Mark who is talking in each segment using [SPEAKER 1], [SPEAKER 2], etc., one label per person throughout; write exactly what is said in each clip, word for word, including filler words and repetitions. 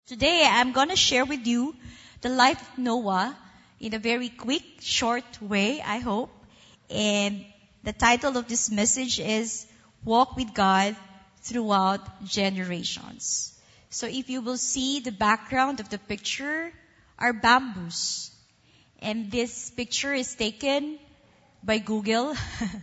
[SPEAKER 1] Today, I'm going to share with you the life of Noah in a very quick, short way, I hope. And the title of this message is Walk with God Throughout Generations. So if you will see the background of the picture are bamboos. And this picture is taken by Google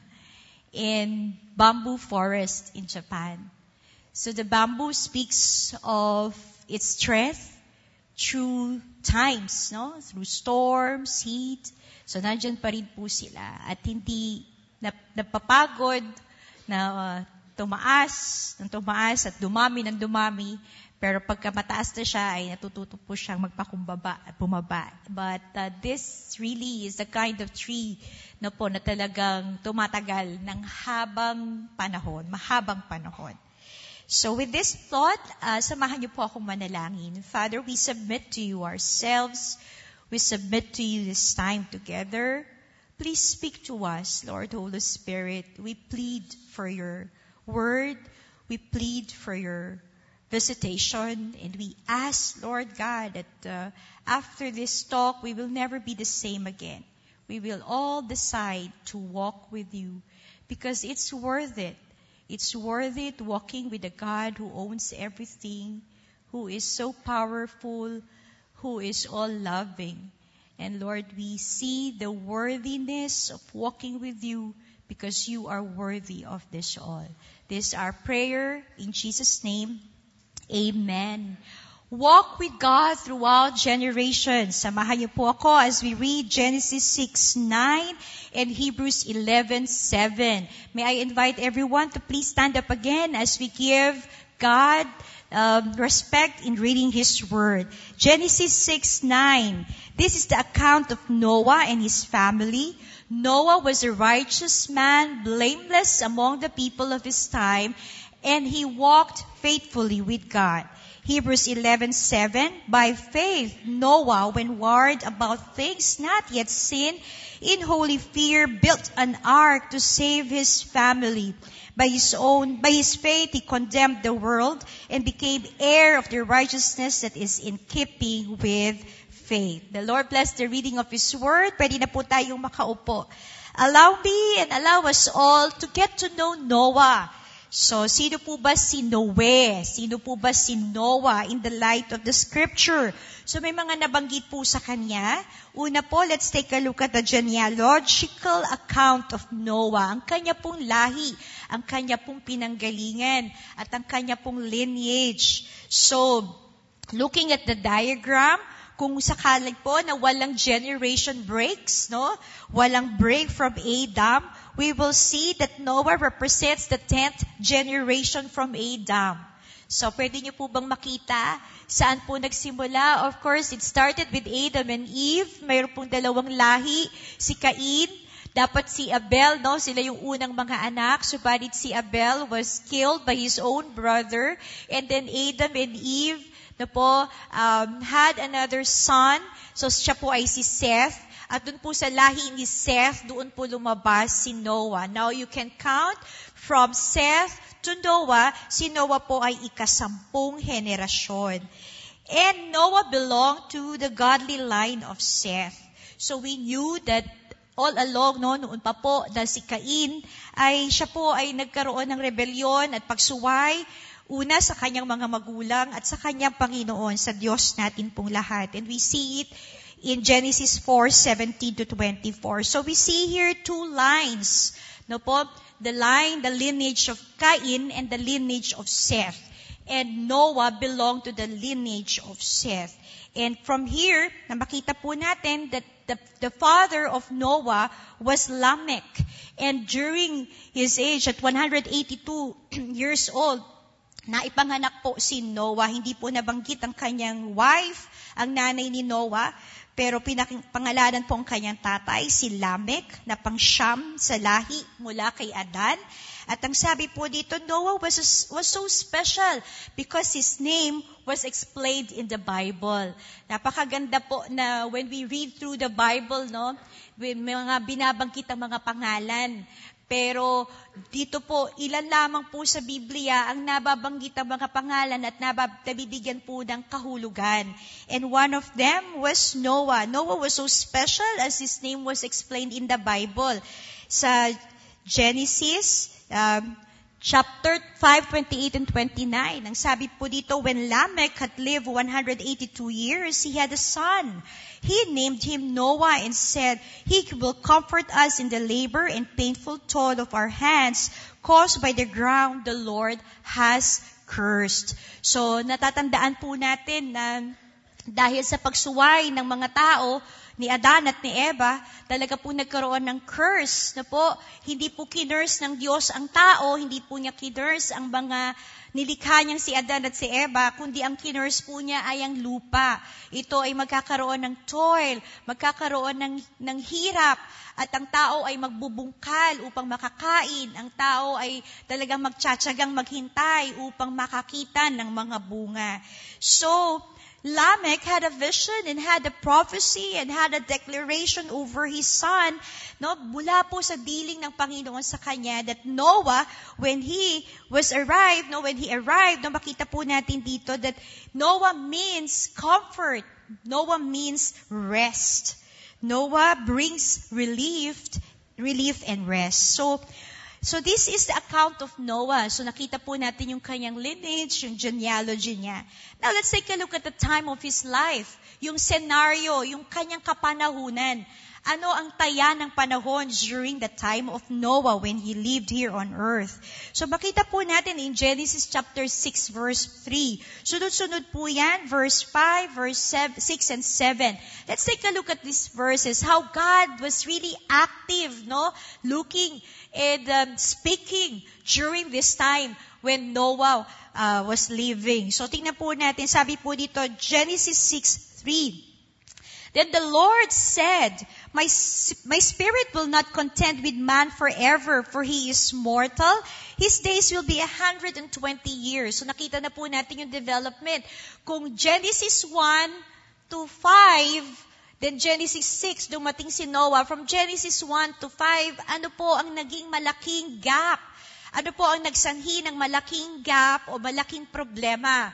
[SPEAKER 1] in bamboo forest in Japan. So the bamboo speaks of its strength through times, no? Through storms, heat. So nandyan pa rin po sila. At hindi nap- napapagod na uh, tumaas, ng tumaas at dumami ng dumami. Pero pagka mataas na siya, ay natututo po siyang magpakumbaba at bumaba. But uh, this really is the kind of tree na po na talagang tumatagal ng habang panahon, mahabang panahon. So with this thought, uh, samahan niyo po akong manalangin. Father, we submit to you ourselves. We submit to you this time together. Please speak to us, Lord Holy Spirit. We plead for your word. We plead for your visitation. And we ask, Lord God, that uh, after this talk, we will never be the same again. We will all decide to walk with you because it's worth it. It's worth it walking with a God who owns everything, who is so powerful, who is all-loving. And Lord, we see the worthiness of walking with you because you are worthy of this all. This is our prayer in Jesus' name. Amen. Walk with God throughout generations. Samahan niyo po ako as we read Genesis six nine and Hebrews eleven seven. May I invite everyone to please stand up again as we give God um, respect in reading His Word. Genesis six nine. This is the account of Noah and his family. Noah was a righteous man, blameless among the people of his time, and he walked faithfully with God. Hebrews eleven seven. By faith, Noah, when warned about things not yet seen, in holy fear built an ark to save his family. By his own, by his faith, he condemned the world and became heir of the righteousness that is in keeping with faith. The Lord bless the reading of His Word. Pwede na po tayong makaupo. Allow me and allow us all to get to know Noah. So, sino po ba si Noe? Sino po ba si Noah in the light of the Scripture? So, may mga nabanggit po sa kanya. Una po, let's take a look at the genealogical account of Noah. Ang kanya pong lahi, ang kanya pong pinanggalingan, at ang kanya pong lineage. So, looking at the diagram, kung sakali po na walang generation breaks, no? Walang break from Adam, we will see that Noah represents the tenth generation from Adam. So, pwede niyo po bang makita saan po nagsimula? Of course, it started with Adam and Eve. Mayroon pong dalawang lahi, si Cain, dapat si Abel, no? Sila yung unang mga anak. Subalit si Abel was killed by his own brother. And then Adam and Eve, na po, um, had another son. So, siya po ay si Seth. At doon po sa lahi ni Seth, doon po lumabas si Noah. Now, you can count from Seth to Noah. Si Noah po ay ikasampung henerasyon. And Noah belonged to the godly line of Seth. So, we knew that all along, no, noon pa po, na si Cain, ay siya po ay nagkaroon ng rebellion at pagsuway. Una, sa kanyang mga magulang at sa kanyang Panginoon, sa Diyos natin pong lahat. And we see it in Genesis four seventeen to twenty-four. So we see here two lines. No po? The line, the lineage of Cain and the lineage of Seth. And Noah belonged to the lineage of Seth. And from here, na makita po natin that the, the father of Noah was Lamech. And during his age, at one hundred eighty-two years old, na ipanganak po si Noah. Hindi po nabanggit ang kanyang wife, ang nanay ni Noah, pero pinapangalanan po ang kanyang tatay, si Lamech, na pangsyam sa lahi mula kay Adan. At ang sabi po dito, Noah was, was so special because his name was explained in the Bible. Napakaganda po na when we read through the Bible, no, may mga binabanggit ang mga pangalan. Pero dito po, ilan lamang po sa Biblia ang nababanggit ang mga pangalan at nabab- nabibigyan po ng kahulugan. And one of them was Noah. Noah was so special as his name was explained in the Bible. Sa Genesis, um, chapter five, twenty-eight and twenty-nine, ang sabi po dito, when Lamech had lived one hundred eighty-two years, he had a son. He named him Noah and said, he will comfort us in the labor and painful toil of our hands caused by the ground the Lord has cursed. So, natatandaan po natin na dahil sa pagsuway ng mga tao, ni Adan at ni Eva, talaga po nagkaroon ng curse na po, hindi po kinurse ng Diyos ang tao, hindi po niya kinurse ang mga nilikha niyang si Adan at si Eva, kundi ang kinurse po niya ay ang lupa. Ito ay magkakaroon ng toil, magkakaroon ng, ng hirap, at ang tao ay magbubungkal upang makakain. Ang tao ay talagang magtsatsagang maghintay upang makakita ng mga bunga. So, Lamech had a vision and had a prophecy and had a declaration over his son, no, mula po sa diling ng Panginoon sa kanya, that Noah, when he was arrived, no, when he arrived, no, makita po natin dito that Noah means comfort. Noah means rest. Noah brings relief, relief and rest. So, So this is the account of Noah. So nakita po natin yung kanyang lineage, yung genealogy niya. Now let's take a look at the time of his life. Yung scenario, yung kanyang kapanahunan. Ano ang taya ng panahon during the time of Noah when he lived here on earth? So makita po natin in Genesis chapter six verse three. Sunod-sunod po yan, verse five, verse six and seven. Let's take a look at these verses. How God was really active, no? Looking and um, speaking during this time when Noah uh, was living. So tingnan po natin, sabi po dito, Genesis six three. Then the Lord said, my, my spirit will not contend with man forever, for he is mortal. His days will be one hundred twenty years. So nakita na po natin yung development. Kung Genesis one to five, then Genesis six, dumating si Noah. From Genesis one to five, ano po ang naging malaking gap? Ano po ang nagsanhi ng malaking gap o malaking problema?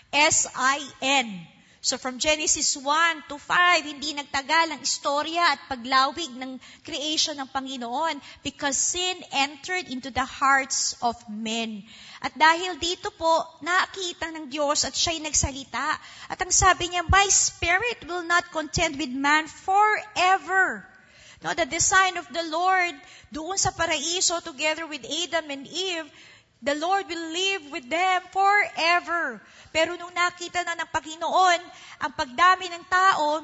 [SPEAKER 1] S I N. So from Genesis one to five, hindi nagtagal ang istorya at paglawig ng creation ng Panginoon because sin entered into the hearts of men. At dahil dito po, nakita ng Diyos at siya'y nagsalita. At ang sabi niya, my spirit will not contend with man forever. No, the design of the Lord doon sa paraiso together with Adam and Eve, the Lord will live with them forever. Pero nung nakita na ng Panginoon ang pagdami ng tao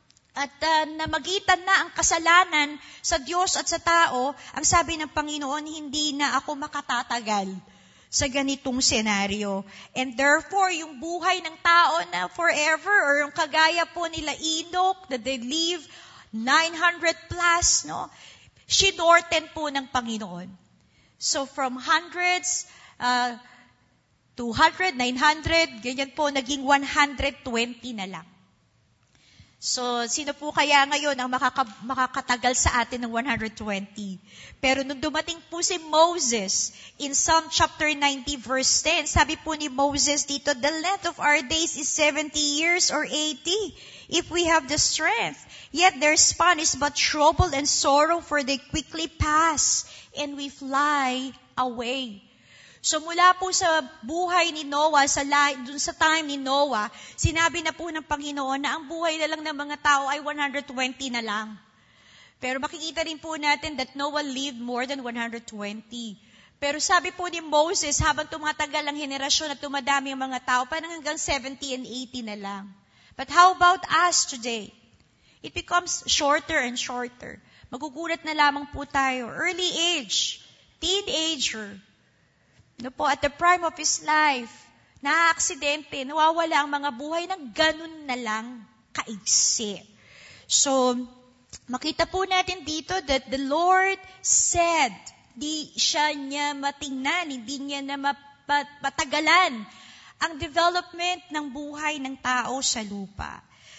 [SPEAKER 1] at uh, namagitan na ang kasalanan sa Diyos at sa tao, ang sabi ng Panginoon, hindi na ako makatatagal sa ganitong senaryo. And therefore, yung buhay ng tao na forever, or yung kagaya po nila Enoch, that they live nine hundred plus, no? Sinorten po ng Panginoon. So from hundreds, uh, two hundred, nine hundred, ganyan po, naging one hundred twenty na lang. So, sino po kaya ngayon ang makaka, makakatagal sa atin ng one hundred twenty? Pero nung dumating po si Moses, in Psalm chapter ninety verse ten, sabi po ni Moses dito, the length of our days is seventy years or eighty, if we have the strength. Yet their span is but trouble and sorrow, for they quickly pass, and we fly away. So mula po sa buhay ni Noah, sa dun sa time ni Noah, sinabi na po ng Panginoon na ang buhay na lang ng mga tao ay one hundred twenty na lang. Pero makikita rin po natin that Noah lived more than one hundred twenty. Pero sabi po ni Moses, habang tumatagal ang henerasyon at tumadami ang mga tao, parang hanggang seventy and eighty na lang. But how about us today? It becomes shorter and shorter. Magugulat na lamang po tayo. Early age, teenager, no po, at the prime of his life, na-aksidente, nawawala ang mga buhay na ganun na lang kaigsi. So, makita po natin dito that the Lord said, di siya niya matingnan, hindi niya na mapatagalan ang development ng buhay ng tao sa lupa.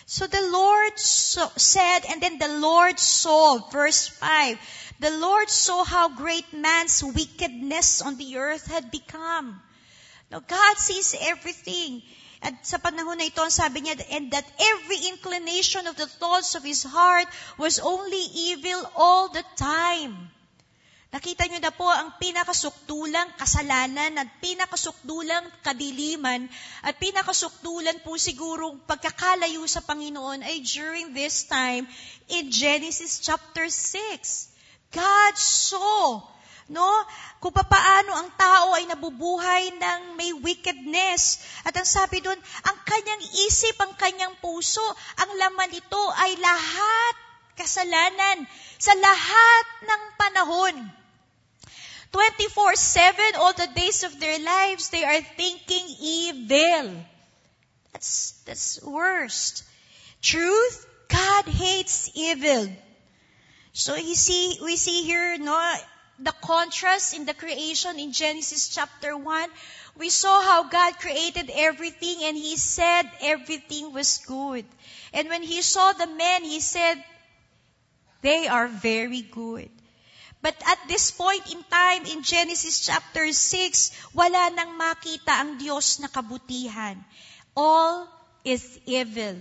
[SPEAKER 1] So the Lord so, said, and then the Lord saw, verse five, the Lord saw how great man's wickedness on the earth had become. Now, God sees everything. At sa panahon na ito, sabi niya, and that every inclination of the thoughts of his heart was only evil all the time. Nakita niyo na po ang pinakasukdulang kasalanan at pinakasukdulang kadiliman at pinakasukdulan po sigurong pagkakalayo sa Panginoon ay during this time in Genesis chapter six. God saw, no, kung paano ang tao ay nabubuhay ng may wickedness. At ang sabi doon, ang kanyang isip, ang kanyang puso, ang laman nito ay lahat kasalanan sa lahat ng panahon. twenty-four seven, all the days of their lives, they are thinking evil. That's, that's worst. Truth, God hates evil. So you see, we see here, no, the contrast in the creation in Genesis chapter one. We saw how God created everything and He said everything was good. And when He saw the men, He said, they are very good. But at this point in time, in Genesis chapter six, wala nang makita ang Diyos na kabutihan. All is evil.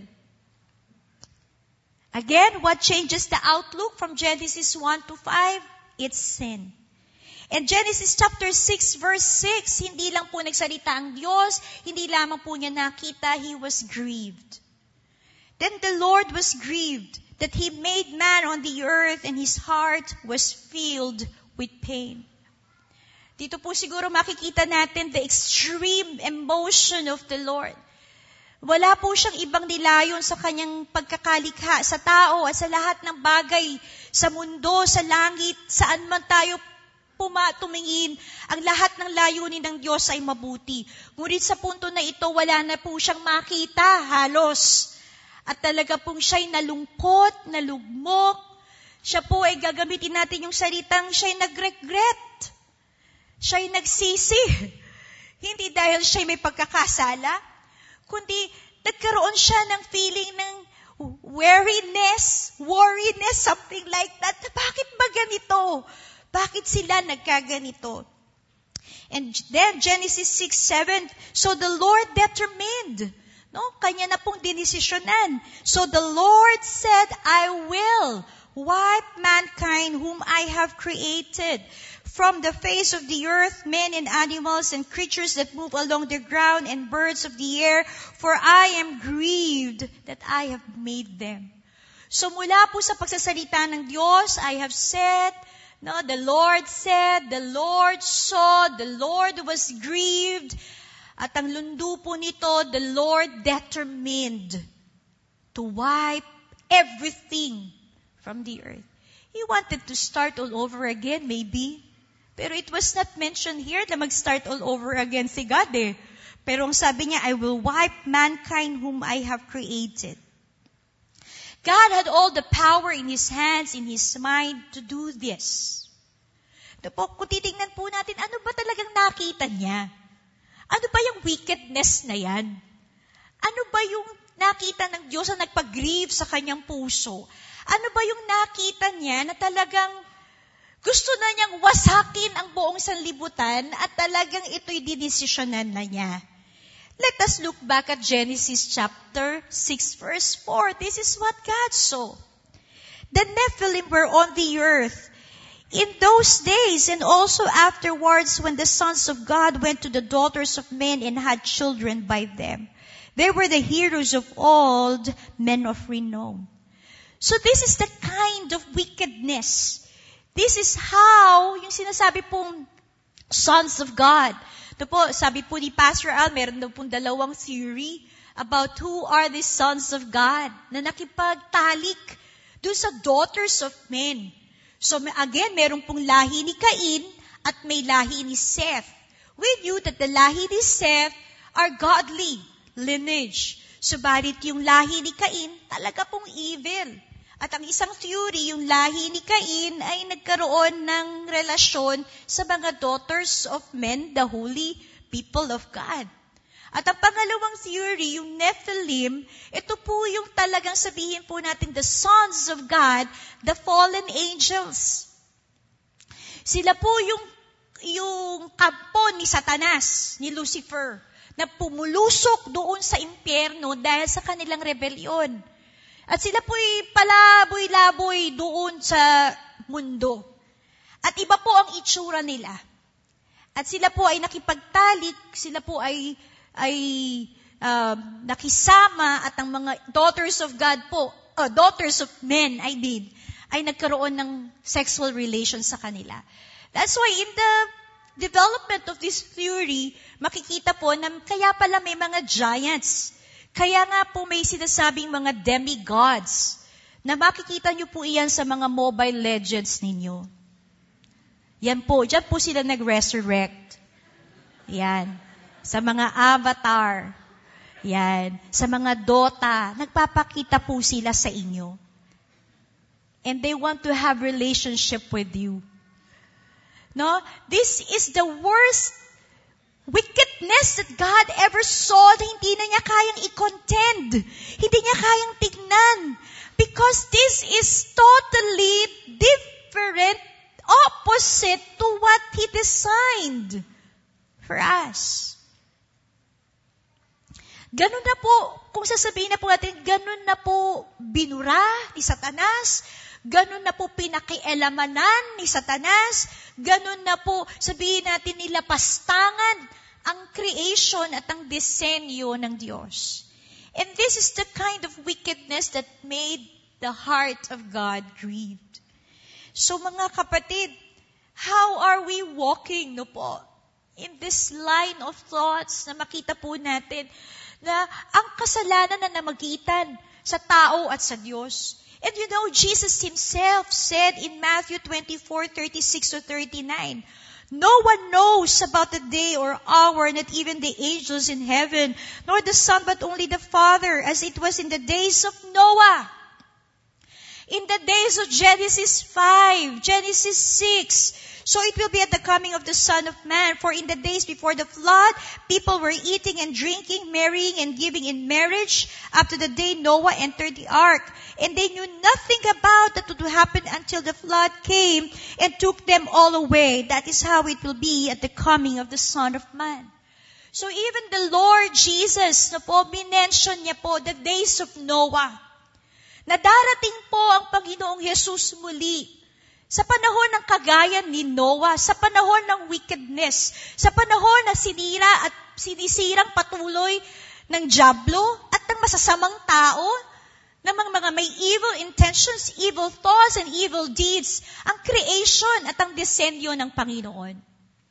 [SPEAKER 1] Again, what changes the outlook from Genesis one to five? It's sin. And Genesis chapter six verse six, hindi lang po nagsalita ang Diyos, hindi lamang po niya nakita, He was grieved. Then the Lord was grieved that He made man on the earth and His heart was filled with pain. Dito po siguro makikita natin the extreme emotion of the Lord. Wala po siyang ibang nilayon sa kanyang pagkakalikha sa tao at sa lahat ng bagay sa mundo, sa langit, saan man tayo pumatumingin. Ang lahat ng layunin ng Diyos ay mabuti. Ngunit sa punto na ito, wala na po siyang makita halos. At talaga pong siya'y nalungkot, nalugmok. Siya po ay gagamitin natin yung salitang siya'y nag-regret. Siya'y nagsisi. Hindi dahil siya'y may pagkakasala, kundi nagkaroon siya ng feeling ng weariness, worriness, something like that. Bakit ba ganito? Bakit sila nagkaganito? And then Genesis six seven, so the Lord determined. No, kanya na pong dinesisyonan. So the Lord said, I will wipe mankind whom I have created from the face of the earth, men and animals and creatures that move along the ground and birds of the air, for I am grieved that I have made them. So mula po sa pagsasalita ng Diyos, I have said, no, the Lord said, the Lord saw, the Lord was grieved, at ang lundo po nito, the Lord determined to wipe everything from the earth. He wanted to start all over again, maybe. Pero it was not mentioned here na mag-start all over again si God eh. Pero ang sabi niya, I will wipe mankind whom I have created. God had all the power in His hands, in His mind to do this. Kung titingnan po natin, ano ba talagang nakita niya? Ano ba yung wickedness na yan? Ano ba yung nakita ng Diyos na nagpag-grieve sa kanyang puso? Ano ba yung nakita niya na talagang gusto na niyang wasakin ang buong sanlibutan at talagang ito'y dinesisyonan na niya? Let us look back at Genesis chapter six verse four. This is what God saw. The Nephilim were on the earth in those days and also afterwards when the sons of God went to the daughters of men and had children by them. They were the heroes of old, men of renown. So this is the kind of wickedness. This is how, yung sinasabi pong sons of God. Ito po, sabi po ni Pastor Al, meron daw pong dalawang theory about who are the sons of God na nakipagtalik doon sa daughters of men. So again, meron pong lahi ni Cain at may lahi ni Seth. We knew that the lahi ni Seth are godly lineage. Subalit yung lahi ni Cain, talaga pong evil. At ang isang theory, yung lahi ni Cain ay nagkaroon ng relasyon sa mga daughters of men, the holy people of God. At ang pangalawang theory, yung Nephilim, ito po yung talagang sabihin po natin, the sons of God, the fallen angels. Sila po yung, yung kampo ni Satanas, ni Lucifer, na pumulusok doon sa impyerno dahil sa kanilang rebelyon. At sila po'y palaboy-laboy doon sa mundo. At iba po ang itsura nila. At sila po ay nakipagtalik, sila po ay ay uh, nakisama at ang mga daughters of God po, uh, daughters of men, I mean, ay nagkaroon ng sexual relations sa kanila. That's why in the development of this theory, makikita po na kaya pala may mga giants. Kaya nga po may sinasabing mga demigods na makikita nyo po iyan sa mga Mobile Legends ninyo. Yan po, dyan po sila nag-resurrect. Yan. Sa mga avatar, yan, sa mga Dota, nagpapakita po sila sa inyo. And they want to have relationship with you. No? This is the worst wickedness that God ever saw na hindi na niya kayang i-contend. Hindi niya kayang tignan. Because this is totally different, opposite to what He designed for us. Ganun na po, kung sasabihin na po natin, ganun na po binura ni Satanas, ganun na po pinakialamanan ni Satanas, ganun na po sabihin natin nilapastangan ang creation at ang disenyo ng Diyos. And this is the kind of wickedness that made the heart of God grieved. So mga kapatid, how are we walking, no po, in this line of thoughts na makita po natin na ang kasalanan na namagitan sa tao at sa Diyos. And you know, Jesus Himself said in Matthew twenty-four, thirty-six to thirty-nine, no one knows about the day or hour, not even the angels in heaven, nor the Son, but only the Father, as it was in the days of Noah. In the days of Genesis five, Genesis six, so it will be at the coming of the Son of Man. For in the days before the flood, people were eating and drinking, marrying and giving in marriage, up to the day Noah entered the ark. And they knew nothing about that would happen until the flood came and took them all away. That is how it will be at the coming of the Son of Man. So even the Lord Jesus, na po, minention niya po the days of Noah, na darating po ang Panginoong Jesus muli sa panahon ng kagayan ni Noah, sa panahon ng wickedness, sa panahon na sinira at sinisirang patuloy ng dyablo at ng masasamang tao, ng mga, mga may evil intentions, evil thoughts, and evil deeds, ang creation at ang disenyo ng Panginoon.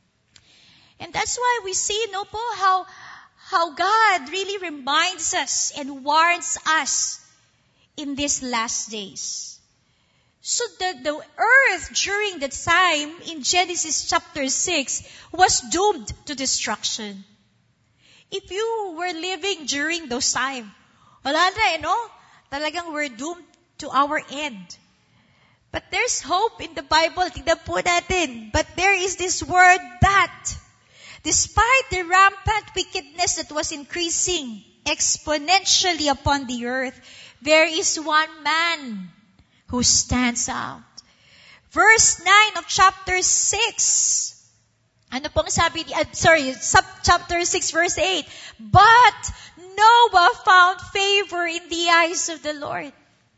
[SPEAKER 1] And that's why we see, no po, how, how God really reminds us and warns us in these last days. So the, the earth during that time in Genesis chapter six was doomed to destruction. If you were living during those time, wala na eh, no? Talagang we're doomed to our end. But there's hope in the Bible. Tignan po natin. But there is this word that, despite the rampant wickedness that was increasing exponentially upon the earth, there is one man who stands out. Verse nine of chapter six. Ano pong sabi, uh, sorry, sub chapter six verse eight. But Noah found favor in the eyes of the Lord.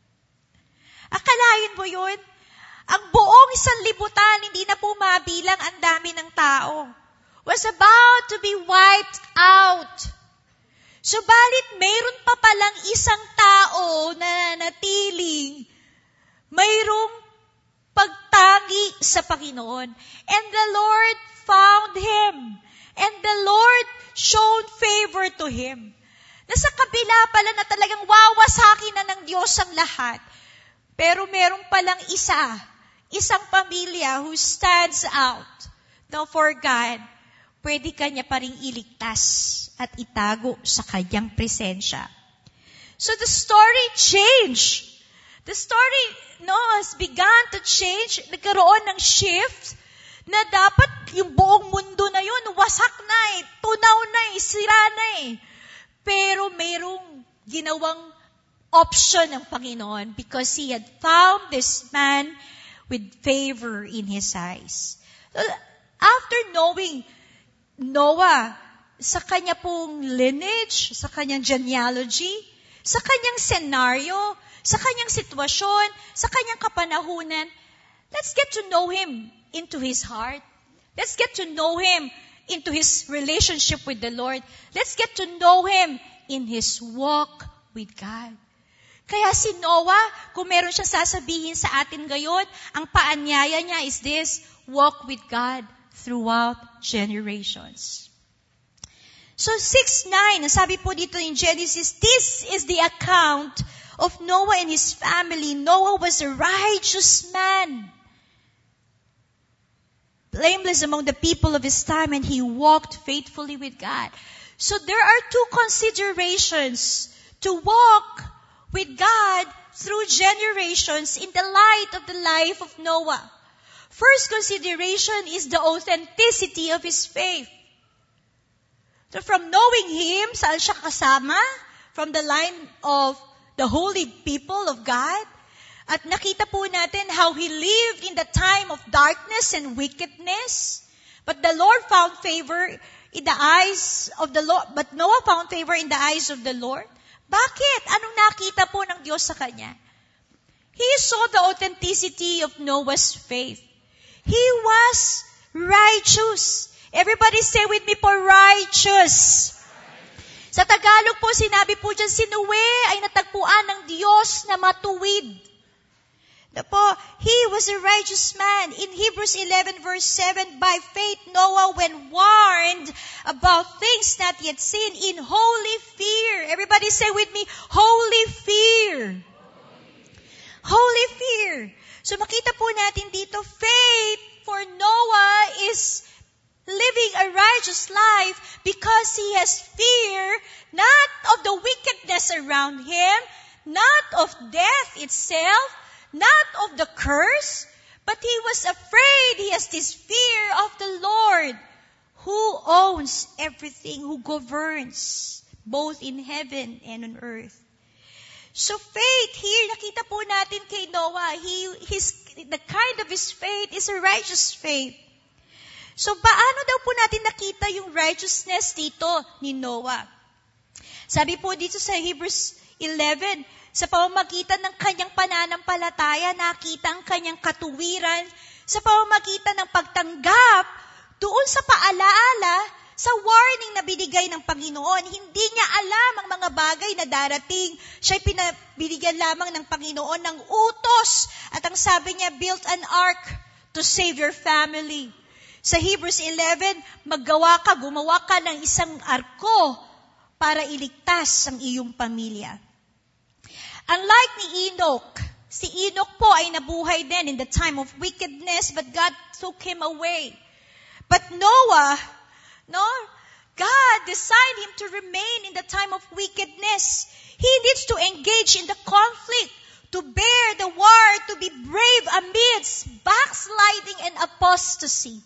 [SPEAKER 1] Akalain mo yun? Ang buong isang libutan, hindi na po mabilang, ang dami ng tao, was about to be wiped out. Subalit, mayroon pa palang isang tao na natiling, mayroong pagtangi sa Panginoon. And the Lord found him. And the Lord showed favor to him. Nasa kabila pala na talagang wawasakin na ng Diyos ang lahat. Pero meron palang isa, isang pamilya who stands out. Now for God, pwede kanya pa ring iligtas at itago sa kanyang presensya. So the story changed. The story, no, has begun to change. Nagkaroon ng shift na dapat yung buong mundo na yun, wasak na eh, tunaw na eh, sira na eh. Pero mayroong ginawang option ng Panginoon because He had found this man with favor in His eyes. So, after knowing Noah, sa kanya pong lineage, sa kanyang genealogy, sa kanyang senaryo, sa kanyang sitwasyon, sa kanyang kapanahunan, let's get to know him into his heart. Let's get to know him into his relationship with the Lord. Let's get to know him in his walk with God. Kaya si Noah, kung meron siyang sasabihin sa atin ngayon, ang paanyaya niya is this, walk with God throughout generations. So six nine, sabi po dito in Genesis, this is the account of Noah and his family. Noah was a righteous man, blameless among the people of his time, and he walked faithfully with God. So there are two considerations to walk with God through generations in the light of the life of Noah. First consideration is the authenticity of his faith. So from knowing him, saan siya kasama? From the line of the holy people of God. At nakita po natin how he lived in the time of darkness and wickedness. But the Lord found favor in the eyes of the Lord. But Noah found favor in the eyes of the Lord. Bakit? Anong nakita po ng Diyos sa kanya? He saw the authenticity of Noah's faith. He was righteous. Everybody say with me po, righteous. Sa Tagalog po, sinabi po dyan, si Noe ay natagpuan ng Diyos na matuwid. Po, he was a righteous man. In Hebrews eleven verse seven, by faith Noah, when warned about things not yet seen, in holy fear. Everybody say with me, holy fear. Holy fear. So makita po natin dito, faith for Noah is living a righteous life because he has fear not of the wickedness around him, not of death itself, not of the curse, but he was afraid. He has this fear of the Lord who owns everything, who governs both in heaven and on earth. So faith here, nakita po natin kay Noah, he, his, the kind of his faith is a righteous faith. So, paano daw po natin nakita yung righteousness dito ni Noah? Sabi po dito sa Hebrews eleven, sa pamamagitan ng kanyang pananampalataya, nakita ang kanyang katuwiran, sa pamamagitan ng pagtanggap, doon sa paalaala, sa warning na binigay ng Panginoon. Hindi niya alam ang mga bagay na darating. Siya'y pinabinigyan lamang ng Panginoon ng utos. At ang sabi niya, build an ark to save your family. Sa Hebrews eleven, maggawa ka, gumawa ka ng isang arko para iligtas ang iyong pamilya. Unlike ni Enoch, si Enoch po ay nabuhay din in the time of wickedness, but God took him away. But Noah, no, God designed him to remain in the time of wickedness. He needs to engage in the conflict, to bear the war, to be brave amidst backsliding and apostasy.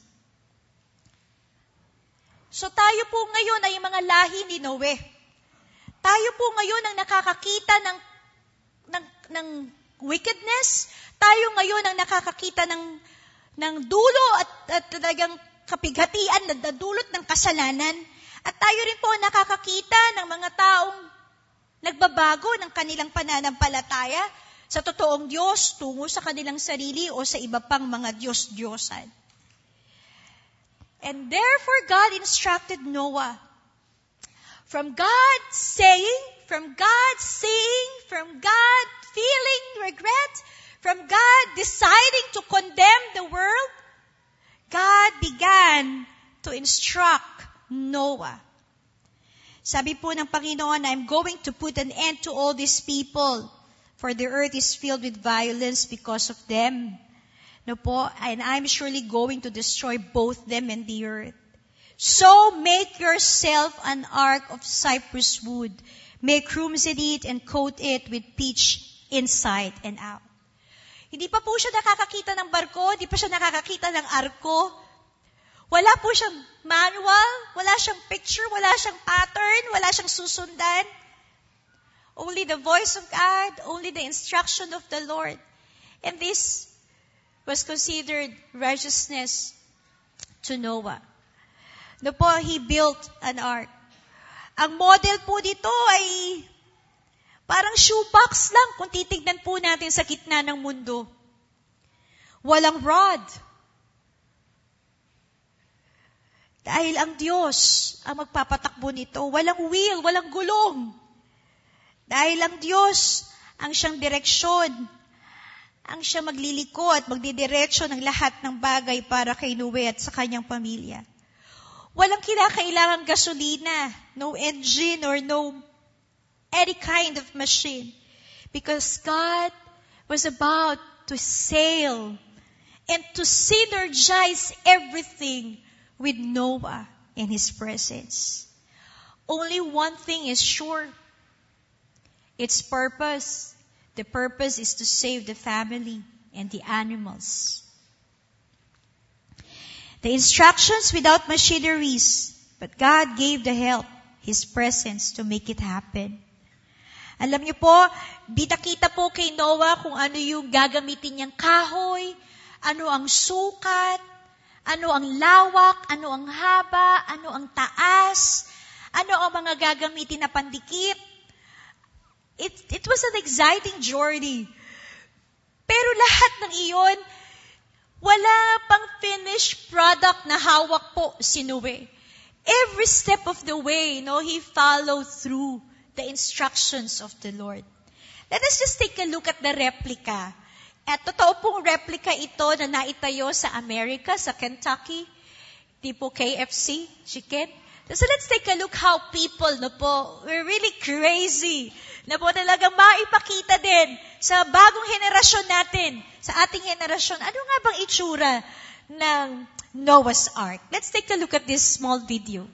[SPEAKER 1] So tayo po ngayon ay mga lahi ni Noe. Tayo po ngayon ang nakakakita ng, ng, ng wickedness. Tayo ngayon ang nakakakita ng, ng dulo at, at talagang kapighatian na dadulot ng kasalanan. At tayo rin po nakakakita ng mga taong nagbabago ng kanilang pananampalataya sa totoong Diyos tungo sa kanilang sarili o sa iba pang mga Diyos-Diyosan. And therefore, God instructed Noah. From God saying, from God seeing, from God feeling regret, from God deciding to condemn the world, God began to instruct Noah. Sabi po ng Panginoon, I'm going to put an end to all these people, for the earth is filled with violence because of them. No po, and I'm surely going to destroy both them and the earth. So make yourself an ark of cypress wood. Make rooms in it and coat it with pitch inside and out. Hindi pa po siya nakakakita ng barko, hindi pa siya nakakakita ng arko. Wala po siyang manual, wala siyang picture, wala siyang pattern, wala siyang susundan. Only the voice of God, only the instruction of the Lord. And this was considered righteousness to Noah. No po, he built an ark. Ang model po dito ay parang shoebox lang kung titignan po natin sa gitna ng mundo. Walang rod. Dahil ang Diyos ang magpapatakbo nito. Walang wheel, walang gulong. Dahil ang Diyos ang siyang direksyon, ang siyang magliliko at magdidiretso ng lahat ng bagay para kay Noe at sa kanyang pamilya. Walang kinakailangang gasolina, no engine or no any kind of machine. Because God was about to sail and to synergize everything with Noah in his presence. Only one thing is sure. Its purpose. The purpose is to save the family and the animals. The instructions without machineries, but God gave the help, His presence to make it happen. Alam niyo po, bitakita po kay Noah kung ano yung gagamitin niyang kahoy, ano ang sukat, ano ang lawak, ano ang haba, ano ang taas, ano ang mga gagamitin na pandikit. It, it was an exciting journey. Pero lahat ng iyon, wala pang finished product na hawak po si Noe. Every step of the way, no, he followed through the instructions of the Lord. Let us just take a look at the replica. At totoo pong replica ito na naitayo sa America, sa Kentucky, tipo K F C, chicken. So let's take a look how people, no po, were really crazy. Na po talagang maipakita din sa bagong henerasyon natin, sa ating henerasyon, ano nga bang itsura ng Noah's Ark? Let's take a look at this small video.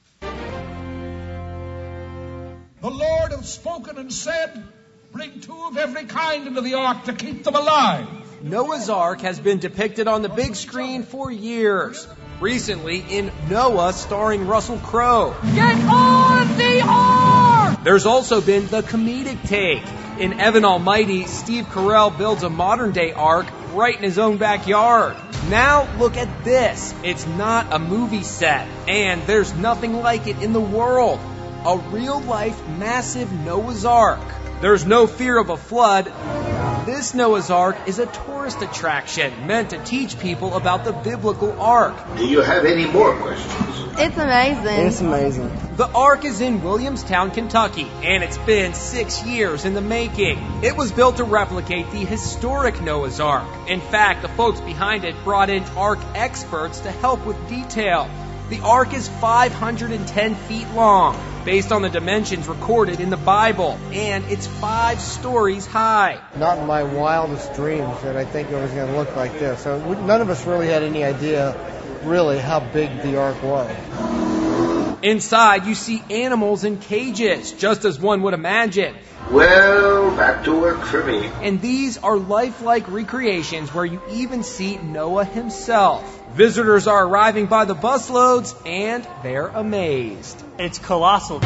[SPEAKER 2] The Lord has spoken and said, bring two of every kind into the ark to keep them alive.
[SPEAKER 3] Noah's Ark has been depicted on the big screen for years. Recently in Noah starring Russell Crowe.
[SPEAKER 2] Get on the ark!
[SPEAKER 3] There's also been the comedic take. In Evan Almighty, Steve Carell builds a modern-day ark right in his own backyard. Now look at this. It's not a movie set, and there's nothing like it in the world. A real-life massive Noah's Ark. There's no fear of a flood. This Noah's Ark is a tourist attraction meant to teach people about the biblical ark.
[SPEAKER 4] Do you have any more questions?
[SPEAKER 5] It's amazing.
[SPEAKER 6] It's amazing.
[SPEAKER 3] The ark is in Williamstown, Kentucky, and it's been six years in the making. It was built to replicate the historic Noah's Ark. In fact, the folks behind it brought in ark experts to help with detail. The ark is five hundred ten feet long, based on the dimensions recorded in the Bible, and it's five stories high.
[SPEAKER 6] Not in my wildest dreams that I think it was going to look like this. So we, none of us really had any idea, really, how big the ark was.
[SPEAKER 3] Inside, you see animals in cages, just as one would imagine.
[SPEAKER 4] Well, back to work for me.
[SPEAKER 3] And these are lifelike recreations where you even see Noah himself. Visitors are arriving by the busloads, and they're amazed.
[SPEAKER 7] It's colossal.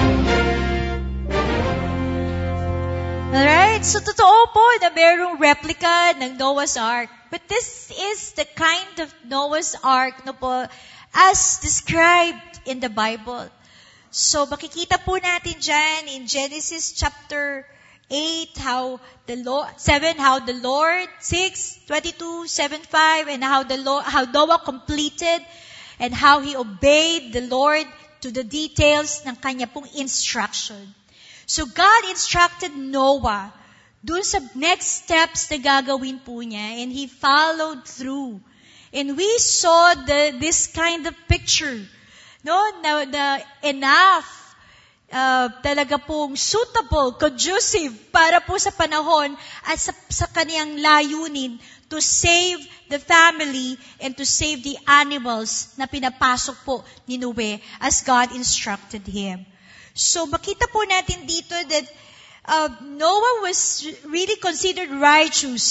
[SPEAKER 1] Alright, so totoo po na merong replica ng Noah's Ark. But this is the kind of Noah's Ark, no po, as described in the Bible. So makikita po natin dyan in Genesis chapter eight, how the Lord, seven, how the Lord, six, twenty-two, seven, five, and how the Lord, how Noah completed and how he obeyed the Lord to the details ng kanya pong instruction. So God instructed Noah dun sa next steps na gagawin po niya, and he followed through. And we saw the, this kind of picture, no, na, na enough, uh, talaga pong suitable, conducive para po sa panahon at sa, sa kaniyang layunin to save the family and to save the animals na pinapasok po ni Noe as God instructed him. So makita po natin dito that uh, Noah was really considered righteous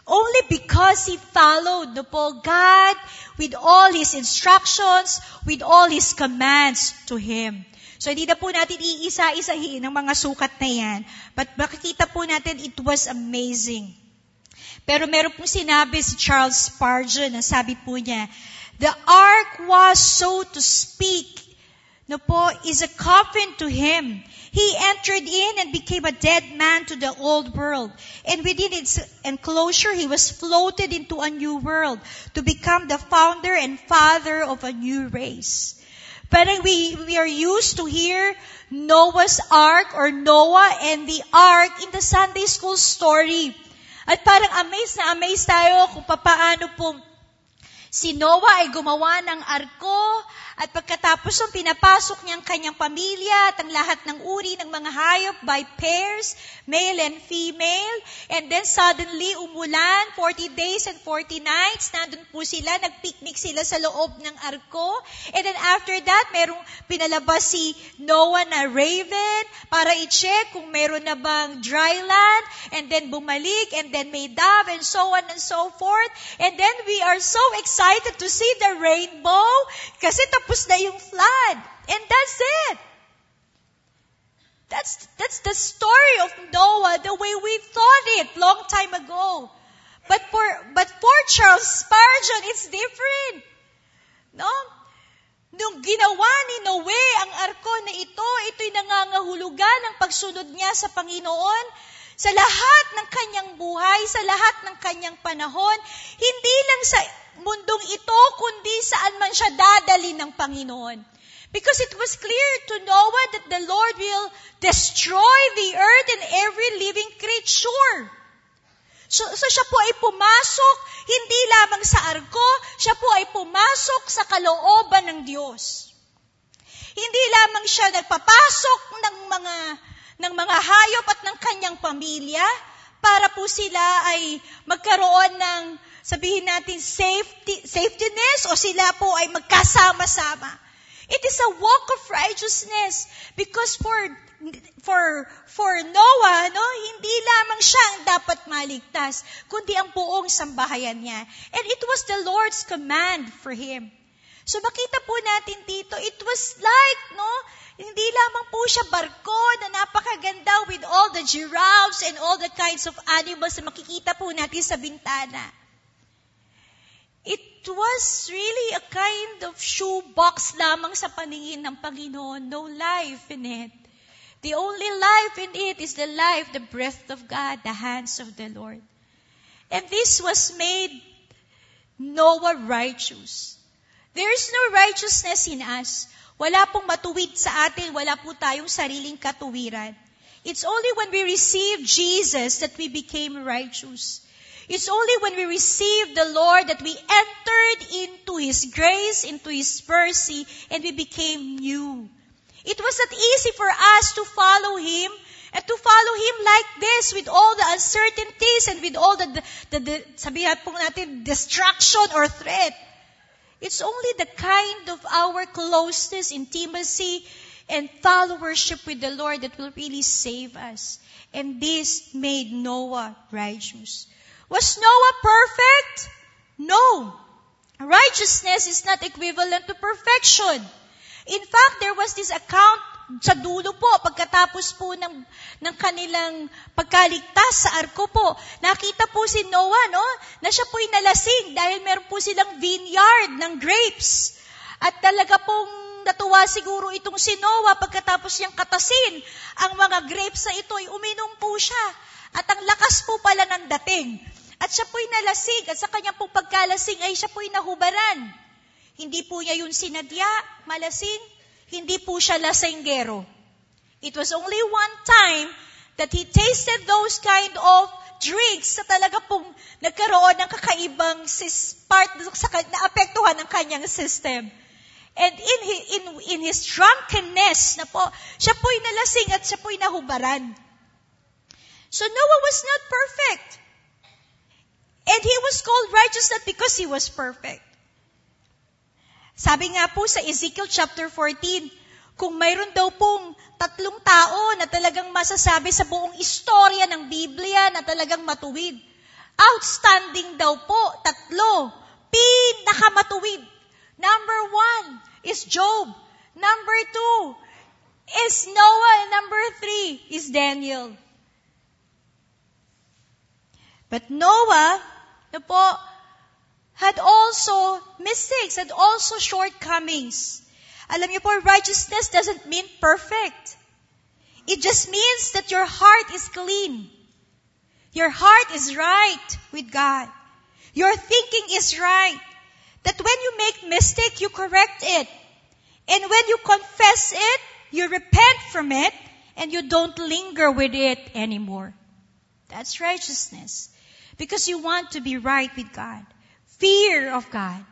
[SPEAKER 1] Only because he followed no po, God with all His instructions, with all His commands to him. So hindi na po natin iisa-isahin ang mga sukat na yan. But makikita po natin it was amazing. Pero meron pong sinabi si Charles Spurgeon, na sabi po niya, the ark was, so to speak, no po, is a coffin to him. He entered in and became a dead man to the old world. And within its enclosure, he was floated into a new world to become the founder and father of a new race. But we, we are used to hear Noah's Ark or Noah and the Ark in the Sunday school story. At parang amazed na amazed tayo kung paano po si Noah ay gumawa ng arko at pagkatapos ng pinapasok niya ang kanyang pamilya at ang lahat ng uri ng mga hayop by pairs, male and female. And then suddenly umulan, forty days and forty nights, nandun po sila, nagpiknik sila sa loob ng arko. And then after that, merong pinalabas si Noah na raven para i-check kung meron na bang dry land. And then bumalik, and then may dove, and so on and so forth. And then we are so excited to see the rainbow kasi tapos na yung flood. And that's it. That's, that's the story of Noah, the way we thought it long time ago. But for, but for Charles Spurgeon, it's different. No? Nung ginawa ni Noe ang arko na ito, ito'y nangangahulugan ng pagsunod niya sa Panginoon sa lahat ng kanyang buhay, sa lahat ng kanyang panahon, hindi lang sa mundong ito, kundi saan man siya dadali ng Panginoon. Because it was clear to Noah that the Lord will destroy the earth and every living creature. So, so siya po ay pumasok, hindi lamang sa arko, siya po ay pumasok sa kalooban ng Diyos. Hindi lamang siya nagpapasok ng mga ng mga hayop at ng kanyang pamilya para po sila ay magkaroon ng, sabihin natin, safety, safetyness o sila po ay magkasama-sama. It is a walk of righteousness because for for for Noah, no, hindi lamang siya ang dapat maligtas, kundi ang buong sambahayan niya. And it was the Lord's command for him. So makita po natin dito, it was like, no, hindi lamang po siya barko na napakaganda with all the giraffes and all the kinds of animals na makikita po natin sa bintana. It was really a kind of shoebox lamang sa paningin ng Panginoon. No life in it. The only life in it is the life, the breath of God, the hands of the Lord. And this was made Noah righteous. There is no righteousness in us. Wala pong matuwid sa atin, wala po tayong sariling katuwiran. It's only when we receive Jesus that we became righteous. It's only when we receive the Lord that we entered into His grace, into His mercy, and we became new. It was not easy for us to follow Him, and to follow Him like this with all the uncertainties and with all the, the, the, the sabihin po natin, distraction or threat. It's only the kind of our closeness, intimacy, and followership with the Lord that will really save us. And this made Noah righteous. Was Noah perfect? No. Righteousness is not equivalent to perfection. In fact, there was this account sa dulo po, pagkatapos po ng, ng kanilang pagkaligtas sa arko po, nakita po si Noah, no, na siya po'y nalasing dahil meron po silang vineyard ng grapes. At talaga pong natuwa siguro itong si Noah pagkatapos niyang katasin ang mga grapes na ito, ay uminom po siya. At ang lakas po pala ng dating. At siya po'y nalasing, at sa kanyang pong pagkalasing ay siya po'y nahubaran. Hindi po niya yun sinadya, malasing. Hindi po siya lasenggero. It was only one time that he tasted those kind of drinks na talaga pong nagkaroon ng kakaibang part na apektuhan ng kanyang system. And in his, in, in his drunkenness na po, siya po'y nalasing at siya po'y nahubaran. So Noah was not perfect. And he was called righteous not because he was perfect. Sabi nga po sa Ezekiel chapter fourteen, kung mayroon daw pong tatlong tao na talagang masasabi sa buong istorya ng Biblia na talagang matuwid, Outstanding daw po, tatlo. Pinakamatuwid. Number one is Job. Number two is Noah. And number three is Daniel. But Noah, na po, had also mistakes, had also shortcomings. Alam niyo po, righteousness doesn't mean perfect. It just means that your heart is clean. Your heart is right with God. Your thinking is right. That when you make mistake, you correct it. And when you confess it, you repent from it, and you don't linger with it anymore. That's righteousness. Because you want to be right with God. Fear of God.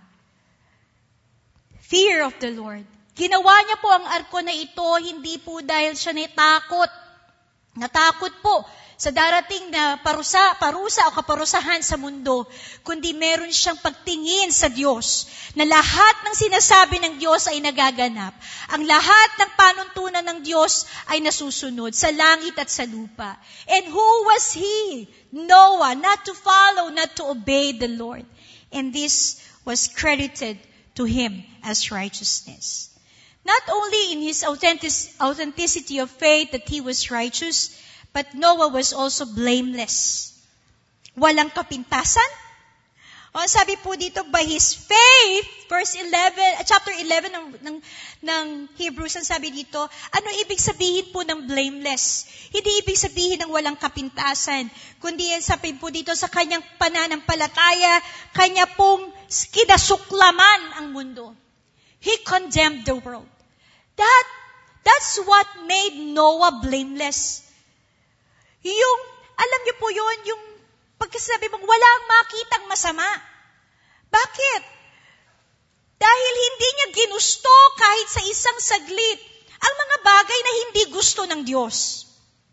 [SPEAKER 1] Fear of the Lord. Ginawa niya po ang arko na ito, hindi po dahil siya natakot. Natakot po sa darating na parusa, parusa o kaparusahan sa mundo, kundi meron siyang pagtingin sa Diyos, na lahat ng sinasabi ng Diyos ay nagaganap. Ang lahat ng panuntunan ng Diyos ay nasusunod sa langit at sa lupa. And who was he? Noah, not to follow, not to obey the Lord. And this was credited to him as righteousness. Not only in his authentic, authenticity of faith that he was righteous, but Noah was also blameless. Walang kapintasan. O, sabi po dito, by his faith, verse eleven, uh, chapter eleven ng, ng, ng Hebrews, ang sabi dito, ano ibig sabihin po ng blameless? Hindi ibig sabihin ng walang kapintasan, kundi sabi po dito sa kanyang pananampalataya, kanya pong kinasuklaman ang mundo. He condemned the world. That, that's what made Noah blameless. Yung, alam niyo po yun, yung pagkasabi mong walang makitang masama. Bakit? Dahil hindi niya ginusto kahit sa isang saglit ang mga bagay na hindi gusto ng Diyos.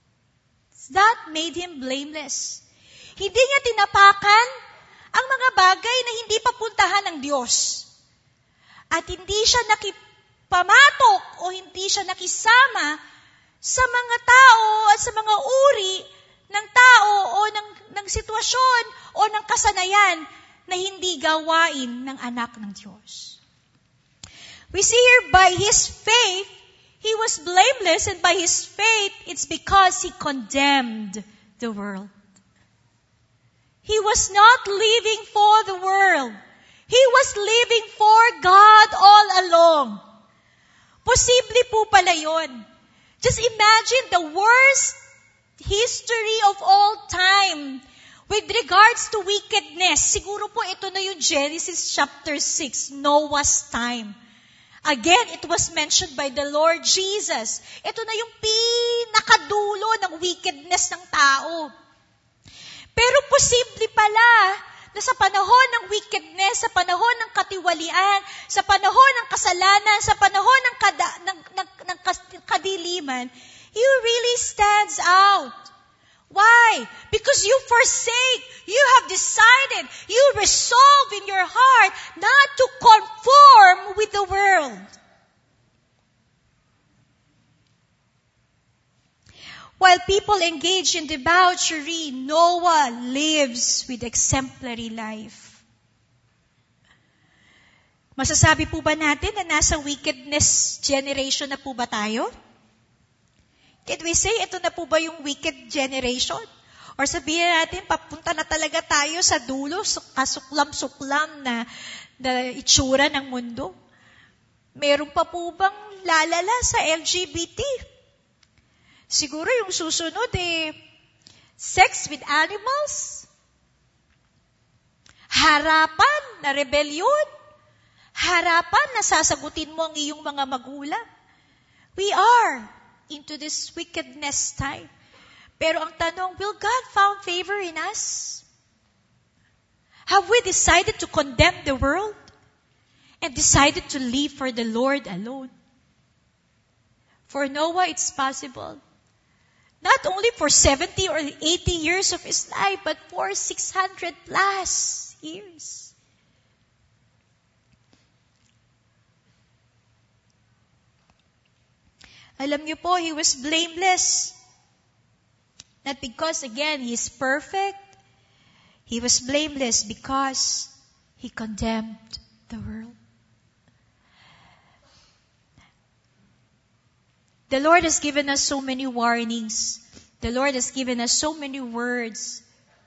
[SPEAKER 1] That made him blameless. Hindi niya tinapakan ang mga bagay na hindi papuntahan ng Diyos. At hindi siya nakipamatok o hindi siya nakisama sa mga tao at sa mga uri ng tao o ng, ng sitwasyon o ng kasanayan na hindi gawain ng anak ng Diyos. We see here by his faith, he was blameless, and by his faith, it's because he condemned the world. He was not living for the world. He was living for God all along. Posible po pala yun. Just imagine the worst history of all time with regards to wickedness. Siguro po ito na yung Genesis chapter six, Noah's time. Again, it was mentioned by the Lord Jesus. Ito na yung pinakadulo ng wickedness ng tao. Pero posible pala na sa panahon ng wickedness, sa panahon ng katiwalian, sa panahon ng kasalanan, sa panahon ng, kada, ng, ng, ng kadiliman, you really stands out. Why? Because you forsake, you have decided, you resolve in your heart not to conform with the world. While people engage in debauchery, Noah lives with exemplary life. Masasabi po ba natin na nasa wickedness generation na po ba tayo? Can we say, ito na po ba yung wicked generation? Or sabihin natin, papunta na talaga tayo sa dulo, kasuklam-suklam na, na itsura ng mundo? Meron pa po bang lalala sa L G B T? Siguro yung susunod eh, sex with animals? Harapan na rebellion? Harapan na sasagutin mo ang iyong mga magulang? We are into this wickedness time. Pero ang tanong, will God found favor in us? Have we decided to condemn the world? And decided to live for the Lord alone? For Noah, it's possible. Not only for seventy or eighty years of his life, but for six hundred plus years. Alam niyo po, he was blameless. Not because, again, he is perfect. He was blameless because he condemned the world. The Lord has given us so many warnings. The Lord has given us so many words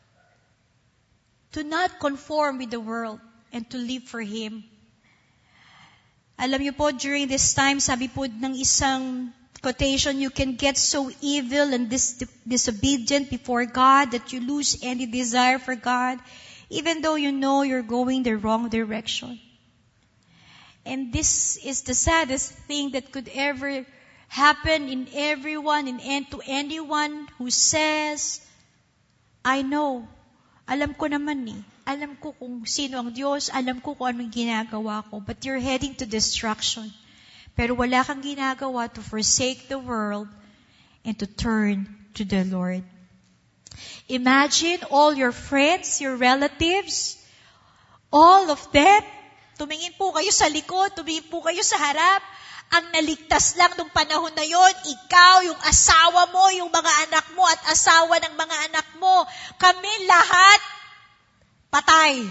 [SPEAKER 1] to not conform with the world and to live for Him. Alam niyo po, during this time, sabi po ng isang quotation, you can get so evil and dis- disobedient before God that you lose any desire for God, even though you know you're going the wrong direction. And this is the saddest thing that could ever happen in everyone and to anyone who says, I know, alam ko naman eh, alam ko kung sino ang Diyos, alam ko kung anong ginagawa ko, but you're heading to destruction. Pero wala kang ginagawa to forsake the world and to turn to the Lord. Imagine all your friends, your relatives, all of them, tumingin po kayo sa likod, tumingin po kayo sa harap. Ang naligtas lang nung panahon na yon, ikaw, yung asawa mo, yung mga anak mo, at asawa ng mga anak mo. Kami lahat, patay.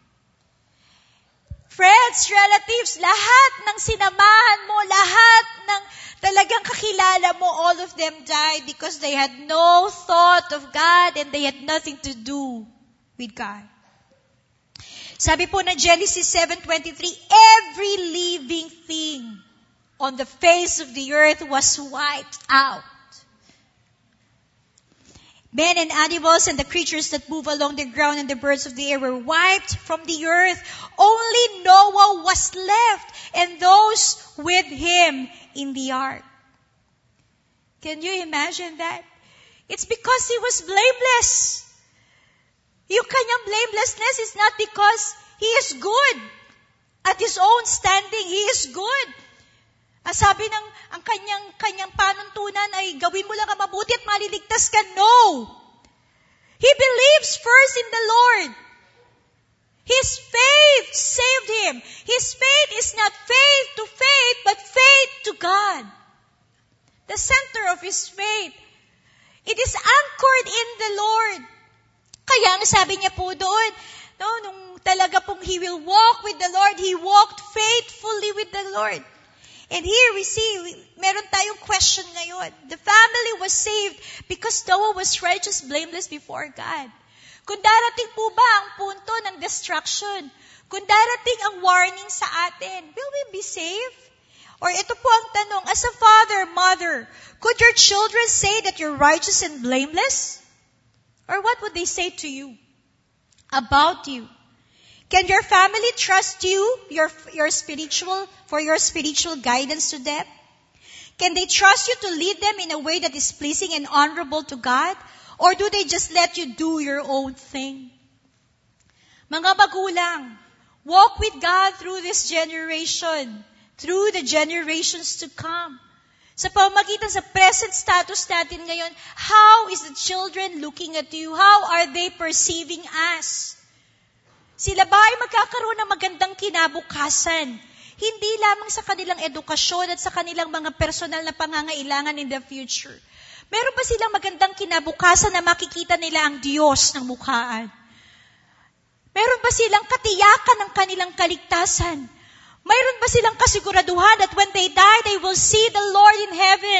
[SPEAKER 1] Friends, relatives, lahat ng sinamahan mo, lahat ng talagang kakilala mo, all of them died because they had no thought of God and they had nothing to do with God. Sabi po na Genesis seven twenty-three, every living thing on the face of the earth was wiped out. Men and animals and the creatures that move along the ground and the birds of the air were wiped from the earth. Only Noah was left and those with him in the ark. Can you imagine that? It's because he was blameless. Yung kanyang blamelessness is not because he is good. At his own standing, he is good. Ang sabi ng ang kanyang kanyang panuntunan ay gawin mo lang ang mabuti at maliligtas ka. No. He believes first in the Lord. His faith saved him. His faith is not faith to faith, but faith to God. The center of his faith. It is anchored in the Lord. Kaya ang sabi niya po doon, no, nung talaga pong he will walk with the Lord, he walked faithfully with the Lord. And here we see, meron tayong question ngayon. The family was saved because Noah was righteous, blameless before God. Kung darating po ba ang punto ng destruction, kung darating ang warning sa atin, will we be saved? Or ito po ang tanong, as a father, mother, could your children say that you're righteous and blameless? Or what would they say to you about you? Can your family trust you, your, your spiritual, for your spiritual guidance to them? Can they trust you to lead them in a way that is pleasing and honorable to God? Or do they just let you do your own thing? Mga magulang, walk with God through this generation, through the generations to come. Sa pamamagitan sa present status natin ngayon, how is the children looking at you? How are they perceiving us? Sila ba ay magkakaroon ng magandang kinabukasan? Hindi lamang sa kanilang edukasyon at sa kanilang mga personal na pangangailangan in the future. Meron ba silang magandang kinabukasan na makikita nila ang Diyos ng mukhaan? Meron ba silang katiyakan ng kanilang kaligtasan? Mayroon ba silang kasiguraduhan that when they die, they will see the Lord in heaven?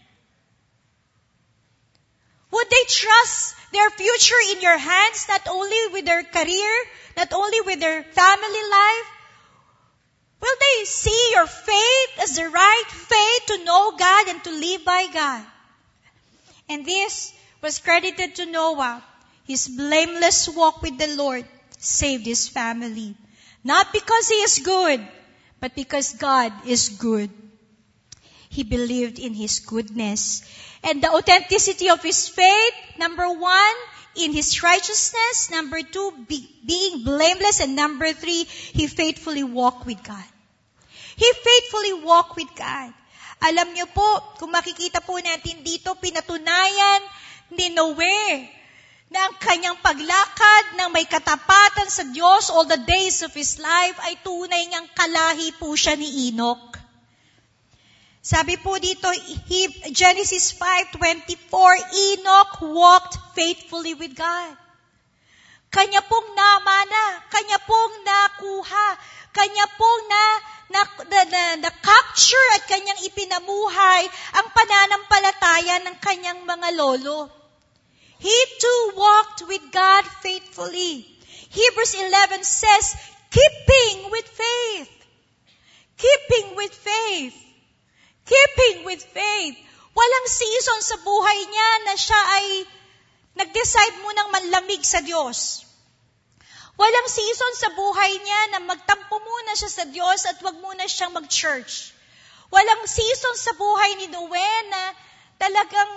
[SPEAKER 1] Would they trust their future in your hands, not only with their career, not only with their family life? Will they see your faith as the right faith to know God and to live by God? And this was credited to Noah. His blameless walk with the Lord saved his family. Not because he is good, but because God is good. He believed in His goodness. And the authenticity of his faith, number one, in his righteousness. Number two, be, being blameless. And number three, he faithfully walked with God. He faithfully walked with God. Alam niyo po, kung makikita po natin dito, pinatunayan ni Noe na ang kanyang paglakad ng may katapatan sa Diyos all the days of his life ay tunay ngang kalahi po siya ni Enoch. Sabi po dito, Genesis five twenty-four, Enoch walked faithfully with God. Kanya pong namana, kanya pong nakuha, kanya pong na, na, na, na, na capture at kanyang ipinamuhay ang pananampalataya ng kanyang mga lolo. He too walked with God faithfully. Hebrews eleven says, keeping with faith. Keeping with faith. Keeping with faith. Walang season sa buhay niya na siya ay nag-decide munang manlamig sa Diyos. Walang season sa buhay niya na magtampo muna siya sa Diyos at wag muna siyang mag-church. Walang season sa buhay ni Noe na talagang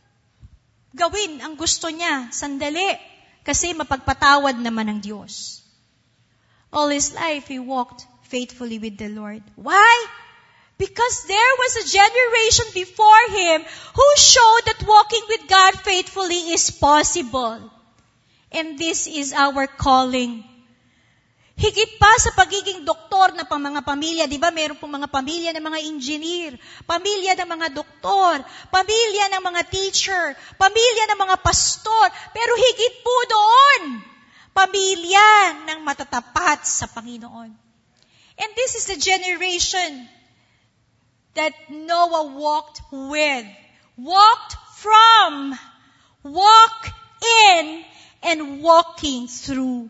[SPEAKER 1] gawin ang gusto niya, sandali, kasi mapagpatawad naman ng Diyos. All his life, he walked faithfully with the Lord. Why? Because there was a generation before him who showed that walking with God faithfully is possible. And this is our calling. Higit pa sa pagiging doktor na pang mga pamilya, di ba meron pong mga pamilya ng mga engineer, pamilya ng mga doktor, pamilya ng mga teacher, pamilya ng mga pastor, pero higit po doon, pamilya ng matatapat sa Panginoon. And this is the generation that Noah walked with, walked from, walked in, and walking through.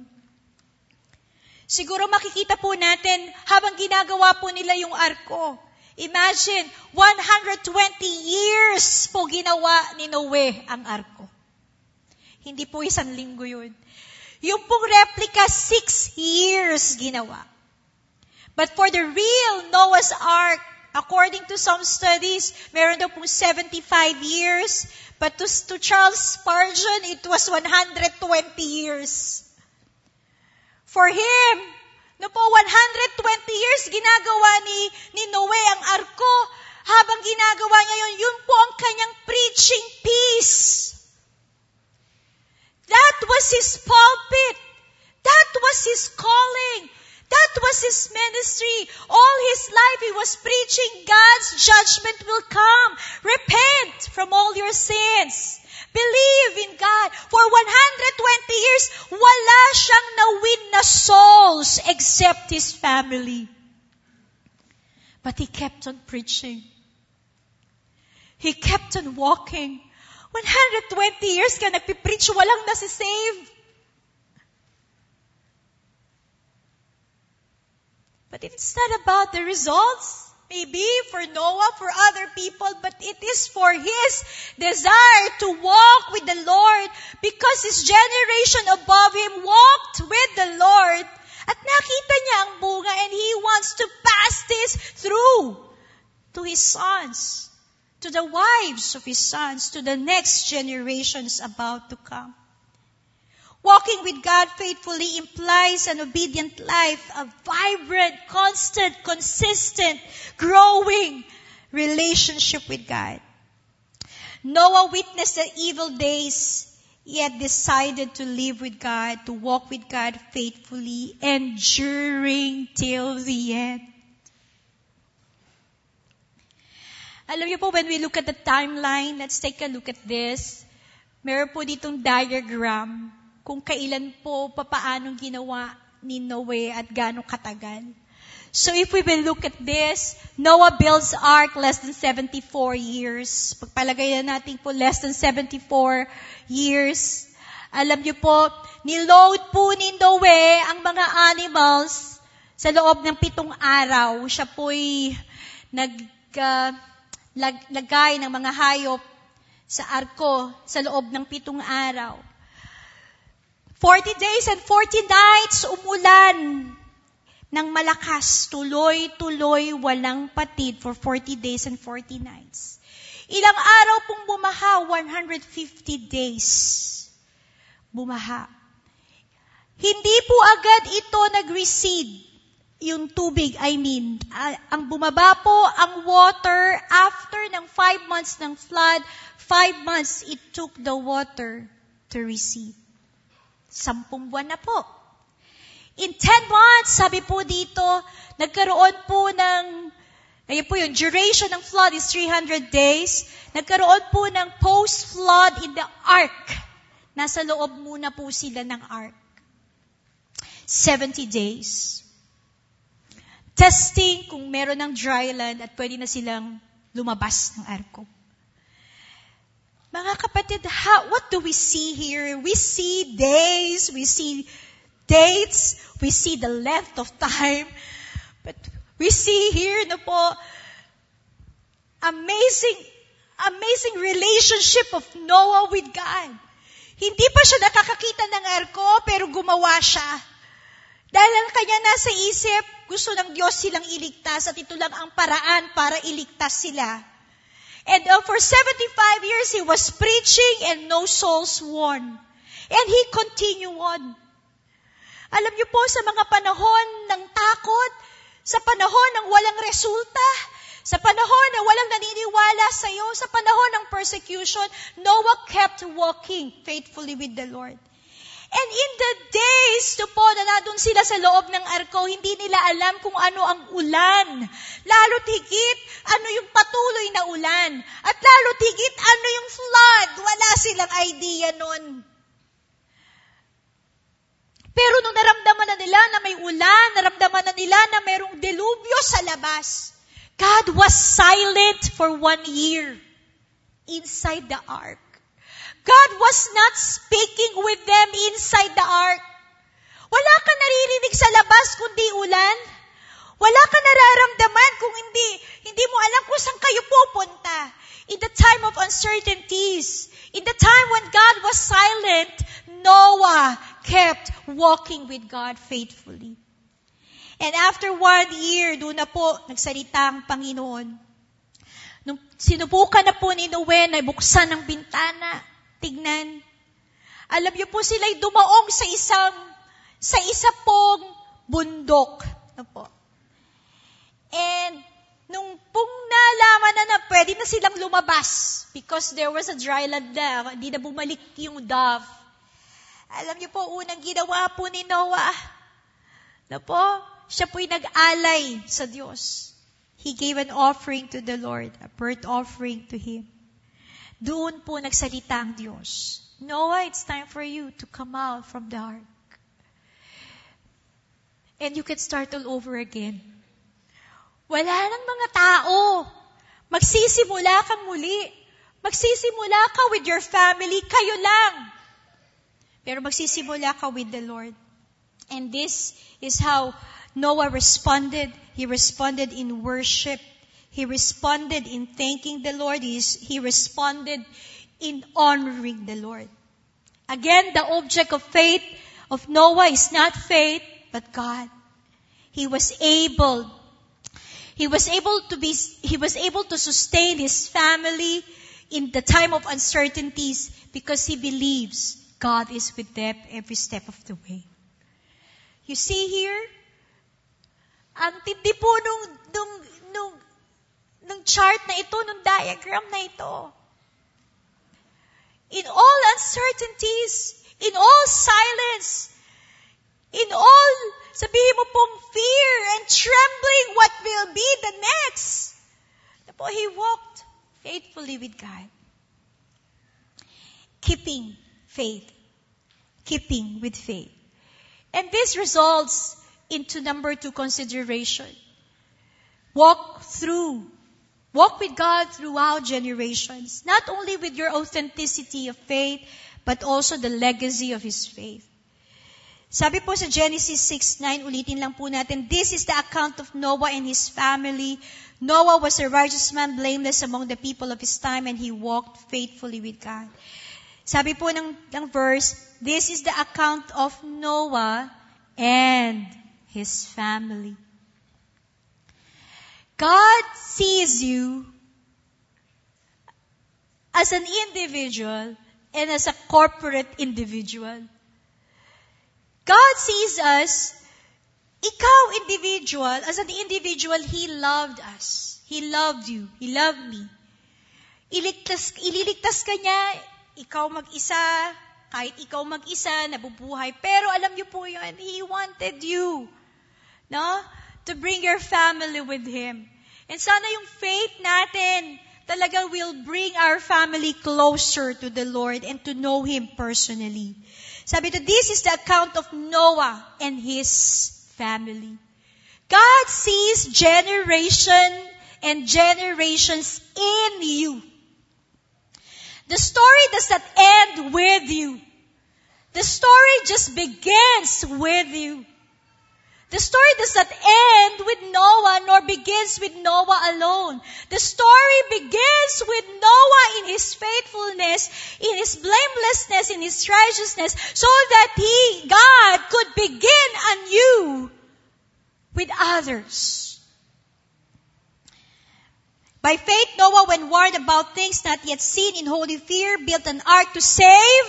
[SPEAKER 1] Siguro makikita po natin habang ginagawa po nila yung arko. Imagine, one hundred twenty years po ginawa ni Noe ang arko. Hindi po isang linggo yun. Yung pong replica, six years ginawa. But for the real Noah's Ark, according to some studies, meron daw pong seventy-five years. But to, to Charles Spurgeon, it was one hundred twenty years. For him, no po, one hundred twenty years ginagawa ni, ni Noe ang arko. Habang ginagawa niya yun, yun po ang kanyang preaching piece. That was his pulpit. That was his calling. That was his ministry. All his life he was preaching God's judgment will come. Repent from all your sins. Believe in God. For one hundred twenty years, wala siyang na-win na souls except his family. But he kept on preaching. He kept on walking. one hundred twenty years ka nagpipreach, walang nasisave. But it's not about the results. Maybe for Noah, for other people, but it is for his desire to walk with the Lord because his generation above him walked with the Lord. At nakita niya ang bunga and he wants to pass this through to his sons, to the wives of his sons, to the next generations about to come. Walking with God faithfully implies an obedient life, a vibrant, constant, consistent, growing relationship with God. Noah witnessed the evil days, yet decided to live with God, to walk with God faithfully, enduring till the end. Alam niyo po, when we look at the timeline, let's take a look at this. Meron po ditong diagram kung kailan po, papaanong ginawa ni Noe at gaano katagal. So if we will look at this, Noah builds ark less than seventy-four years. Pagpalagay na natin po less than seventy-four years. Alam niyo po, niload po ni Noe ang mga animals sa loob ng pitong araw. Siya po'y nag, uh, lag, lagay ng mga hayop sa arko sa loob ng pitong araw. Forty days and forty nights, umulan ng malakas, tuloy-tuloy, walang patid for forty days and forty nights. Ilang araw pong bumaha? one hundred fifty days. Bumaha. Hindi po agad ito nag-recede, yung tubig, I mean. Uh, ang bumaba po, ang water, after ng five months ng flood, five months it took the water to recede. Sampung buwan na po. In ten months, sabi po dito, nagkaroon po ng, ayun po yung duration ng flood is three hundred days. Nagkaroon po ng post-flood in the ark. Nasa loob muna po sila ng ark. seventy days. Testing kung meron ng dry land at pwede na silang lumabas ng arko. Mga kapatid, how, what do we see here? We see days, we see dates, we see the length of time, but we see here na po, amazing, amazing relationship of Noah with God. Hindi pa siya nakakakita ng arko, pero gumawa siya. Dahil ang kanya nasa isip, gusto ng Diyos silang iligtas at ito lang ang paraan para iligtas sila. And uh, for seventy-five years, he was preaching and no souls won. And he continued on. Alam niyo po, sa mga panahon ng takot, sa panahon ng walang resulta, sa panahon na walang naniniwala sa iyo, sa panahon ng persecution, Noah kept walking faithfully with the Lord. And in the days to po na nandun sila sa loob ng arko, hindi nila alam kung ano ang ulan. Lalo't higit, ano yung patuloy na ulan. At lalo't higit, ano yung flood. Wala silang idea nun. Pero nung naramdaman na nila na may ulan, naramdaman na nila na mayroong delubyo sa labas, God was silent for one year inside the ark. God was not speaking with them inside the ark. Wala ka naririnig sa labas kundi ulan. Wala ka nararamdaman kung hindi, hindi mo alam kung saan kayo pupunta. In the time of uncertainties, in the time when God was silent, Noah kept walking with God faithfully. And after one year, doon na po nagsalita ang Panginoon. Nung sinubukan na po ni Noe na buksan ang bintana, tignan. Alam niyo po sila'y dumaong sa isang, sa isa pong bundok. Ano po? And, nung pong nalaman na na pwede na silang lumabas because there was a dry land na, hindi na bumalik yung dove. Alam niyo po, unang ginawa po ni Noah, ano po? Siya po'y nag-alay sa Diyos. He gave an offering to the Lord, a burnt offering to Him. Doon po nagsalita ang Diyos. Noah, it's time for you to come out from the ark. And you can start all over again. Wala nang mga tao. Magsisimula kang muli. Magsisimula ka with your family. Kayo lang. Pero magsisimula ka with the Lord. And this is how Noah responded. He responded in worship. He responded in thanking the Lord. He, he responded in honoring the Lord. Again, the object of faith of Noah is not faith, but God. He was able, he was able to be, he was able to sustain his family in the time of uncertainties because he believes God is with them every step of the way. You see here, ang tindi po nung, nung, nung, nung chart na ito, nung diagram na ito. In all uncertainties, in all silence, in all, sabihin mo pong fear and trembling, what will be the next? Napo, he walked faithfully with God. Keeping faith. Keeping with faith. And this results into number two consideration. Walk through. Walk with God throughout generations. Not only with your authenticity of faith, but also the legacy of His faith. Sabi po sa Genesis six nine, ulitin lang po natin, this is the account of Noah and his family. Noah was a righteous man, blameless among the people of his time, and he walked faithfully with God. Sabi po ng, ng verse, this is the account of Noah and his family. God sees you as an individual and as a corporate individual. God sees us, ikaw individual, as an individual, He loved us. He loved you. He loved me. Iligtas, ililigtas ka niya, ikaw mag-isa, kahit ikaw mag-isa, nabubuhay. Pero alam niyo po yun, He wanted you, no? To bring your family with Him. And sana yung faith natin, talaga will bring our family closer to the Lord and to know Him personally. Sabi ito, this is the account of Noah and his family. God sees generation and generations in you. The story does not end with you. The story just begins with you. The story does not end with Noah nor begins with Noah alone. The story begins with Noah in his faithfulness, in his blamelessness, in his righteousness, so that he, God, could begin anew with others. By faith, Noah, when warned about things not yet seen, in holy fear, built an ark to save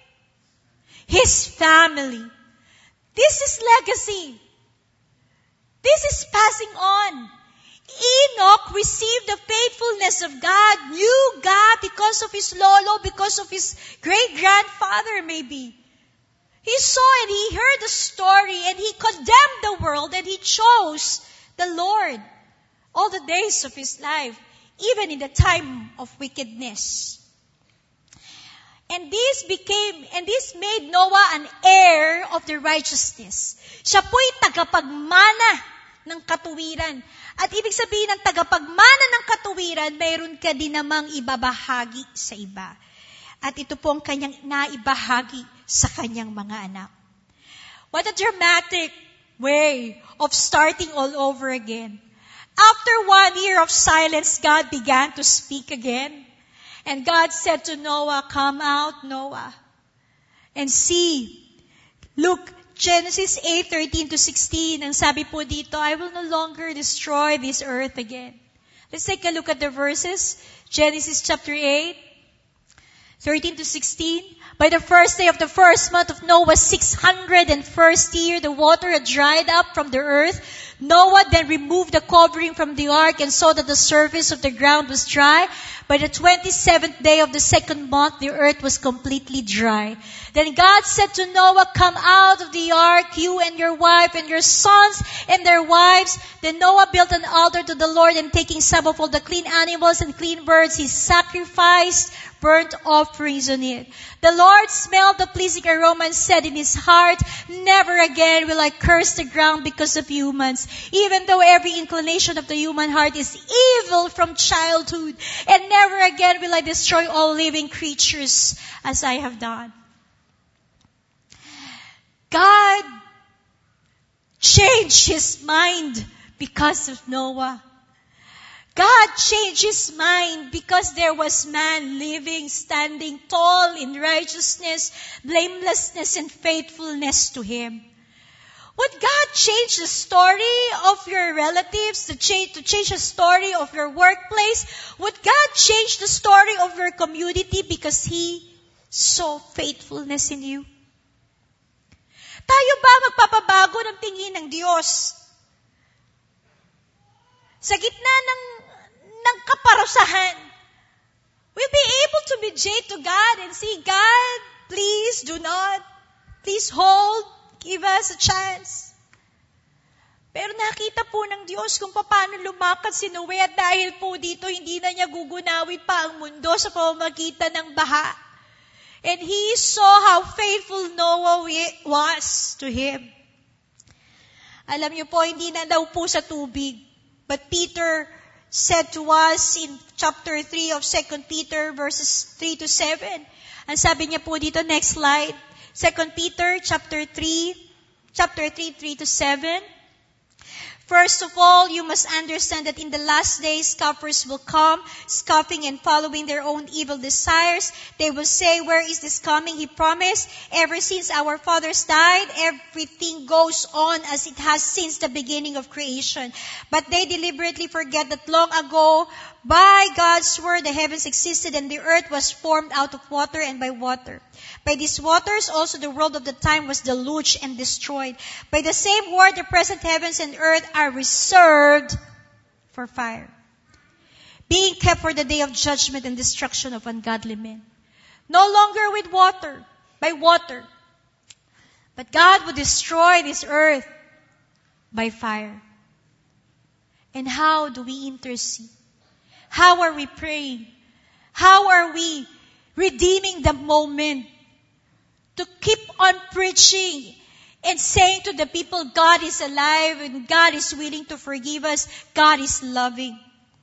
[SPEAKER 1] his family. This is legacy. This is passing on. Enoch received the faithfulness of God, knew God because of his lolo, because of his great-grandfather maybe. He saw and he heard the story and he condemned the world and he chose the Lord all the days of his life, even in the time of wickedness. And this became, and this made Noah an heir of the righteousness. Siya po'y tagapagmana ng katuwiran. At ibig sabihin ng tagapagmana ng katuwiran, mayroon ka din namang ibabahagi sa iba. At ito po ang kanyang naibahagi sa kanyang mga anak. What a dramatic way of starting all over again. After one year of silence, God began to speak again. And God said to Noah, come out, Noah, and see. Look, Genesis eight, thirteen to sixteen, ang sabi po dito, I will no longer destroy this earth again. Let's take a look at the verses. Genesis chapter eight, thirteen to sixteen. By the first day of the first month of Noah's six hundred and first year, the water had dried up from the earth. Noah then removed the covering from the ark and saw that the surface of the ground was dry. By the twenty-seventh day of the second month, the earth was completely dry. Then God said to Noah, come out of the ark, you and your wife and your sons and their wives. Then Noah built an altar to the Lord, and taking some of all the clean animals and clean birds, he sacrificed burnt offerings on it. The Lord smelled the pleasing aroma and said in his heart, never again will I curse the ground because of humans, even though every inclination of the human heart is evil from childhood, and never again will I destroy all living creatures as I have done. God changed his mind because of Noah. God changed his mind because there was man living, standing tall in righteousness, blamelessness, and faithfulness to him. Would God change the story of your relatives, to change, to change the story of your workplace? Would God change the story of your community because He saw faithfulness in you? Tayo ba magpapabago ng tingin ng Diyos? Sa gitna ng, ng kaparusahan, we'll be able to mediate to God and say, God, please do not, please hold, give us a chance. Pero nakita po ng Diyos kung paano lumakad si Noe, at dahil po dito, hindi na niya gugunawin pa ang mundo sa pamamagitan ng baha. And he saw how faithful Noah was to him. Alam niyo po, hindi na daw po sa tubig. But Peter said to us in chapter three of Second Peter verses three to seven. Ang sabi niya po dito, next slide. Second Peter chapter three, chapter three, three to seven. First of all, you must understand that in the last days, scoffers will come, scoffing and following their own evil desires. They will say, where is this coming? He promised. Ever since our fathers died, everything goes on as it has since the beginning of creation. But they deliberately forget that long ago, by God's word, the heavens existed and the earth was formed out of water and by water. By these waters also the world of the time was deluged and destroyed. By the same word, the present heavens and earth are reserved for fire, being kept for the day of judgment and destruction of ungodly men. No longer with water, by water. But God would destroy this earth by fire. And how do we intercede? How are we praying? How are we redeeming the moment to keep on preaching and saying to the people, God is alive and God is willing to forgive us. God is loving.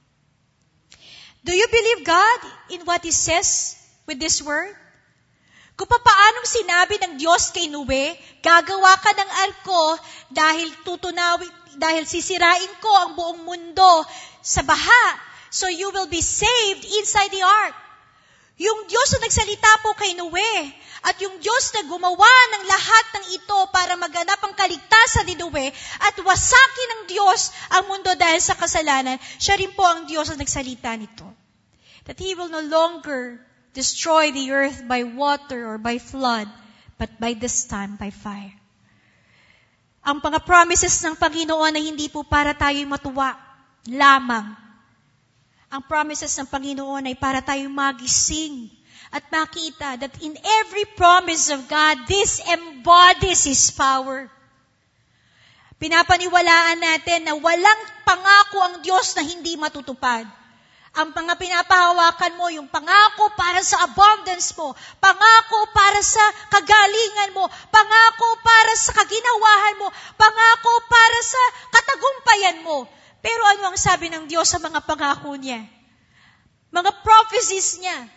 [SPEAKER 1] Do you believe God in what He says with this word? Kung paanong sinabi ng Diyos kay Noe, gagawa ka ng arko dahil tutunawin, dahil sisirain ko ang buong mundo sa baha, so you will be saved inside the ark. Yung Diyos na nagsalita po kay Noe, at yung Diyos na gumawa ng lahat ng ito para maganap ang kaligtasan ni Noe, at wasakin ng Diyos ang mundo dahil sa kasalanan, siya rin po ang Diyos na nagsalita nito. That He will no longer destroy the earth by water or by flood, but by this time by fire. Ang mga promises ng Panginoon ay hindi po para tayo'y matuwa lamang. Ang promises ng Panginoon ay para tayo'y magising at makita that in every promise of God, this embodies His power. Pinapaniwalaan natin na walang pangako ang Diyos na hindi matutupad. Ang mga pinapahawakan mo, yung pangako para sa abundance mo, pangako para sa kagalingan mo, pangako para sa kaginawahan mo, pangako para sa katagumpayan mo. Pero ano ang sabi ng Diyos sa mga pangako niya? Mga prophecies niya.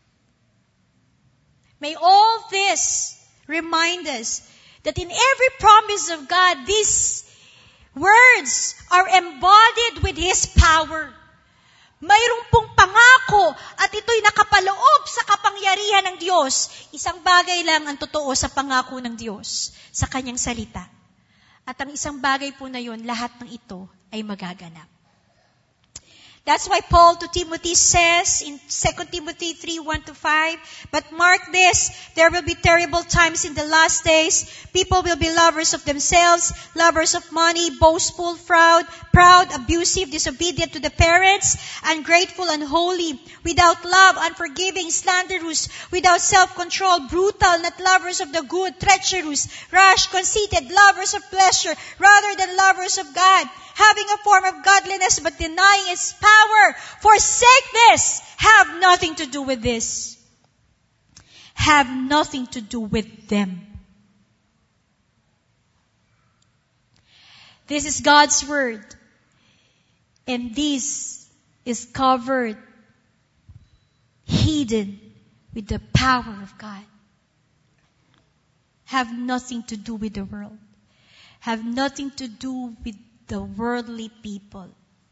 [SPEAKER 1] May all this remind us that in every promise of God, these words are embodied with His power. Mayroong pong pangako at ito'y nakapaloob sa kapangyarihan ng Diyos. Isang bagay lang ang totoo sa pangako ng Diyos, sa Kanyang salita. At ang isang bagay po na yun, lahat ng ito ay magaganap. That's why Paul to Timothy says in Second Timothy three, one to five, but mark this, there will be terrible times in the last days. People will be lovers of themselves, lovers of money, boastful, proud, proud, abusive, disobedient to the parents, ungrateful, unholy, without love, unforgiving, slanderous, without self-control, brutal, not lovers of the good, treacherous, rash, conceited, lovers of pleasure rather than lovers of God, having a form of godliness but denying its power. Forsake this. Have nothing to do with this. Have nothing to do with them. This is God's word. And this is covered, hidden with the power of God. Have nothing to do with the world. Have nothing to do with the worldly people.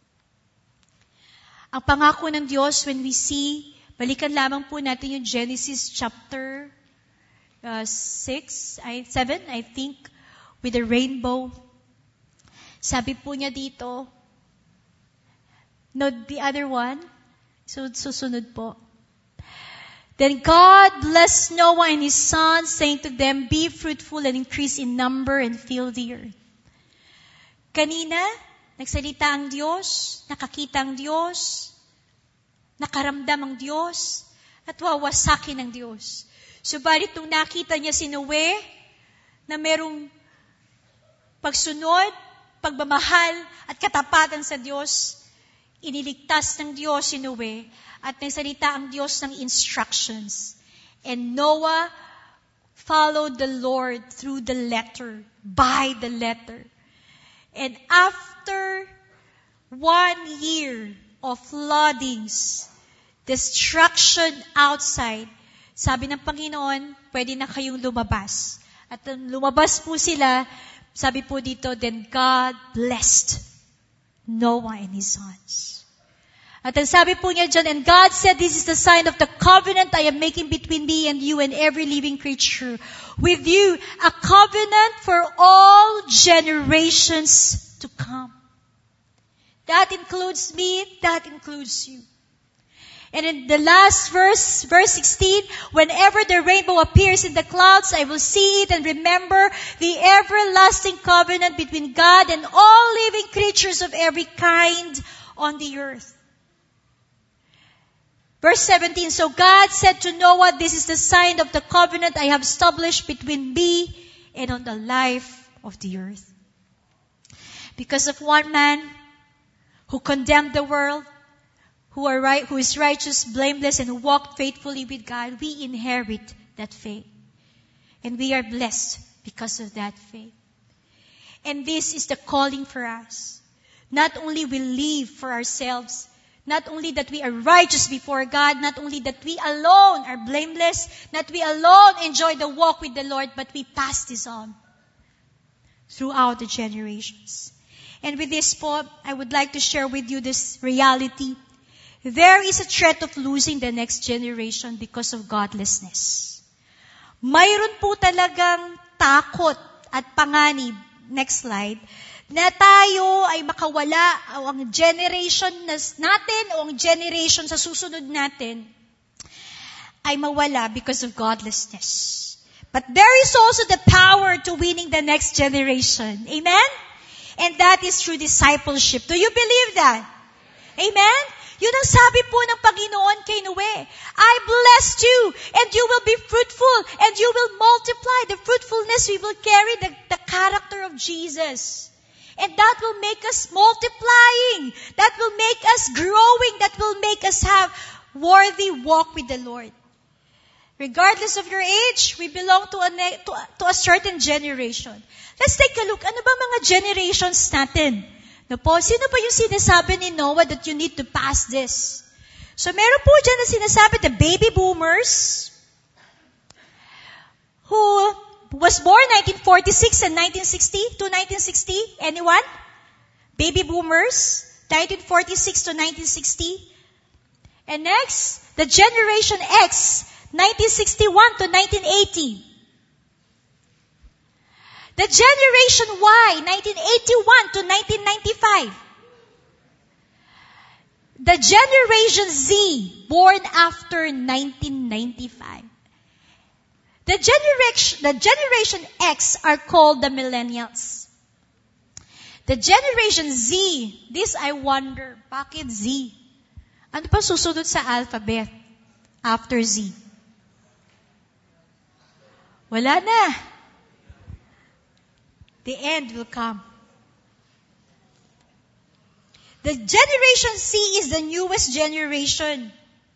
[SPEAKER 1] Ang pangako ng Diyos, when we see, balikan lamang po natin yung Genesis chapter uh, six, I, seven, I think, with the rainbow. Sabi po niya dito, no, the other one, so susunod po. Then God blessed Noah and his sons, saying to them, be fruitful and increase in number and fill the earth. Kanina, nagsalita ang Diyos, nakakita ang Diyos, nakaramdam ang Diyos, at wawasakin ng Diyos. Subalit nung nakita niya si Noe, na merong pagsunod, pagmamahal, at katapatan sa Diyos, iniligtas ng Diyos si Noe, at nagsalita ang Diyos ng instructions. And Noah followed the Lord through the letter, by the letter. And after one year of floodings, destruction outside, sabi ng Panginoon, pwede na kayong lumabas. At nung lumabas po sila, sabi po dito, then God blessed Noah and his sons. At ang sabi po niya dyan, and God said, this is the sign of the covenant I am making between me and you and every living creature. With you, a covenant for all generations to come. That includes me, that includes you. And in the last verse, verse sixteen, whenever the rainbow appears in the clouds, I will see it and remember the everlasting covenant between God and all living creatures of every kind on the earth. Verse seventeen, so God said to Noah, this is the sign of the covenant I have established between me and on the life of the earth. Because of one man who condemned the world, who are right, who is righteous, blameless, and who walk faithfully with God, we inherit that faith. And we are blessed because of that faith. And this is the calling for us. Not only we live for ourselves, not only that we are righteous before God, not only that we alone are blameless, not we alone enjoy the walk with the Lord, but we pass this on throughout the generations. And with this po, I would like to share with you this reality. There is a threat of losing the next generation because of godlessness. Mayroon po talagang takot at panganib, next slide, na tayo ay makawala o ang generation natin o ang generation sa susunod natin ay mawala because of godlessness. But there is also the power to winning the next generation. Amen? And that is through discipleship. Do you believe that? Amen? Yun ang sabi po ng Panginoon kay Noe. I blessed you, and you will be fruitful, and you will multiply. The fruitfulness, we will carry the, the character of Jesus. And that will make us multiplying. That will make us growing. That will make us have worthy walk with the Lord. Regardless of your age, we belong to a, to, to a certain generation. Let's take a look. Ano ba mga generations natin? No po, sino pa yung sinasabi ni Noah that you need to pass this? So meron po dyan na sinasabi the baby boomers who was born nineteen forty-six and nineteen sixty to nineteen sixty. Anyone? Baby boomers, nineteen forty-six to nineteen sixty. And next, the Generation X, nineteen sixty-one to nineteen eighty. The Generation Y, nineteen eighty-one to nineteen ninety-five. The Generation Z, born after nineteen ninety-five. The generation, the Generation X are called the Millennials. The Generation Z, this I wonder, bakit Z? Ano pa susunod sa alphabet after Z? Wala na. The end will come. The Generation C is the newest generation.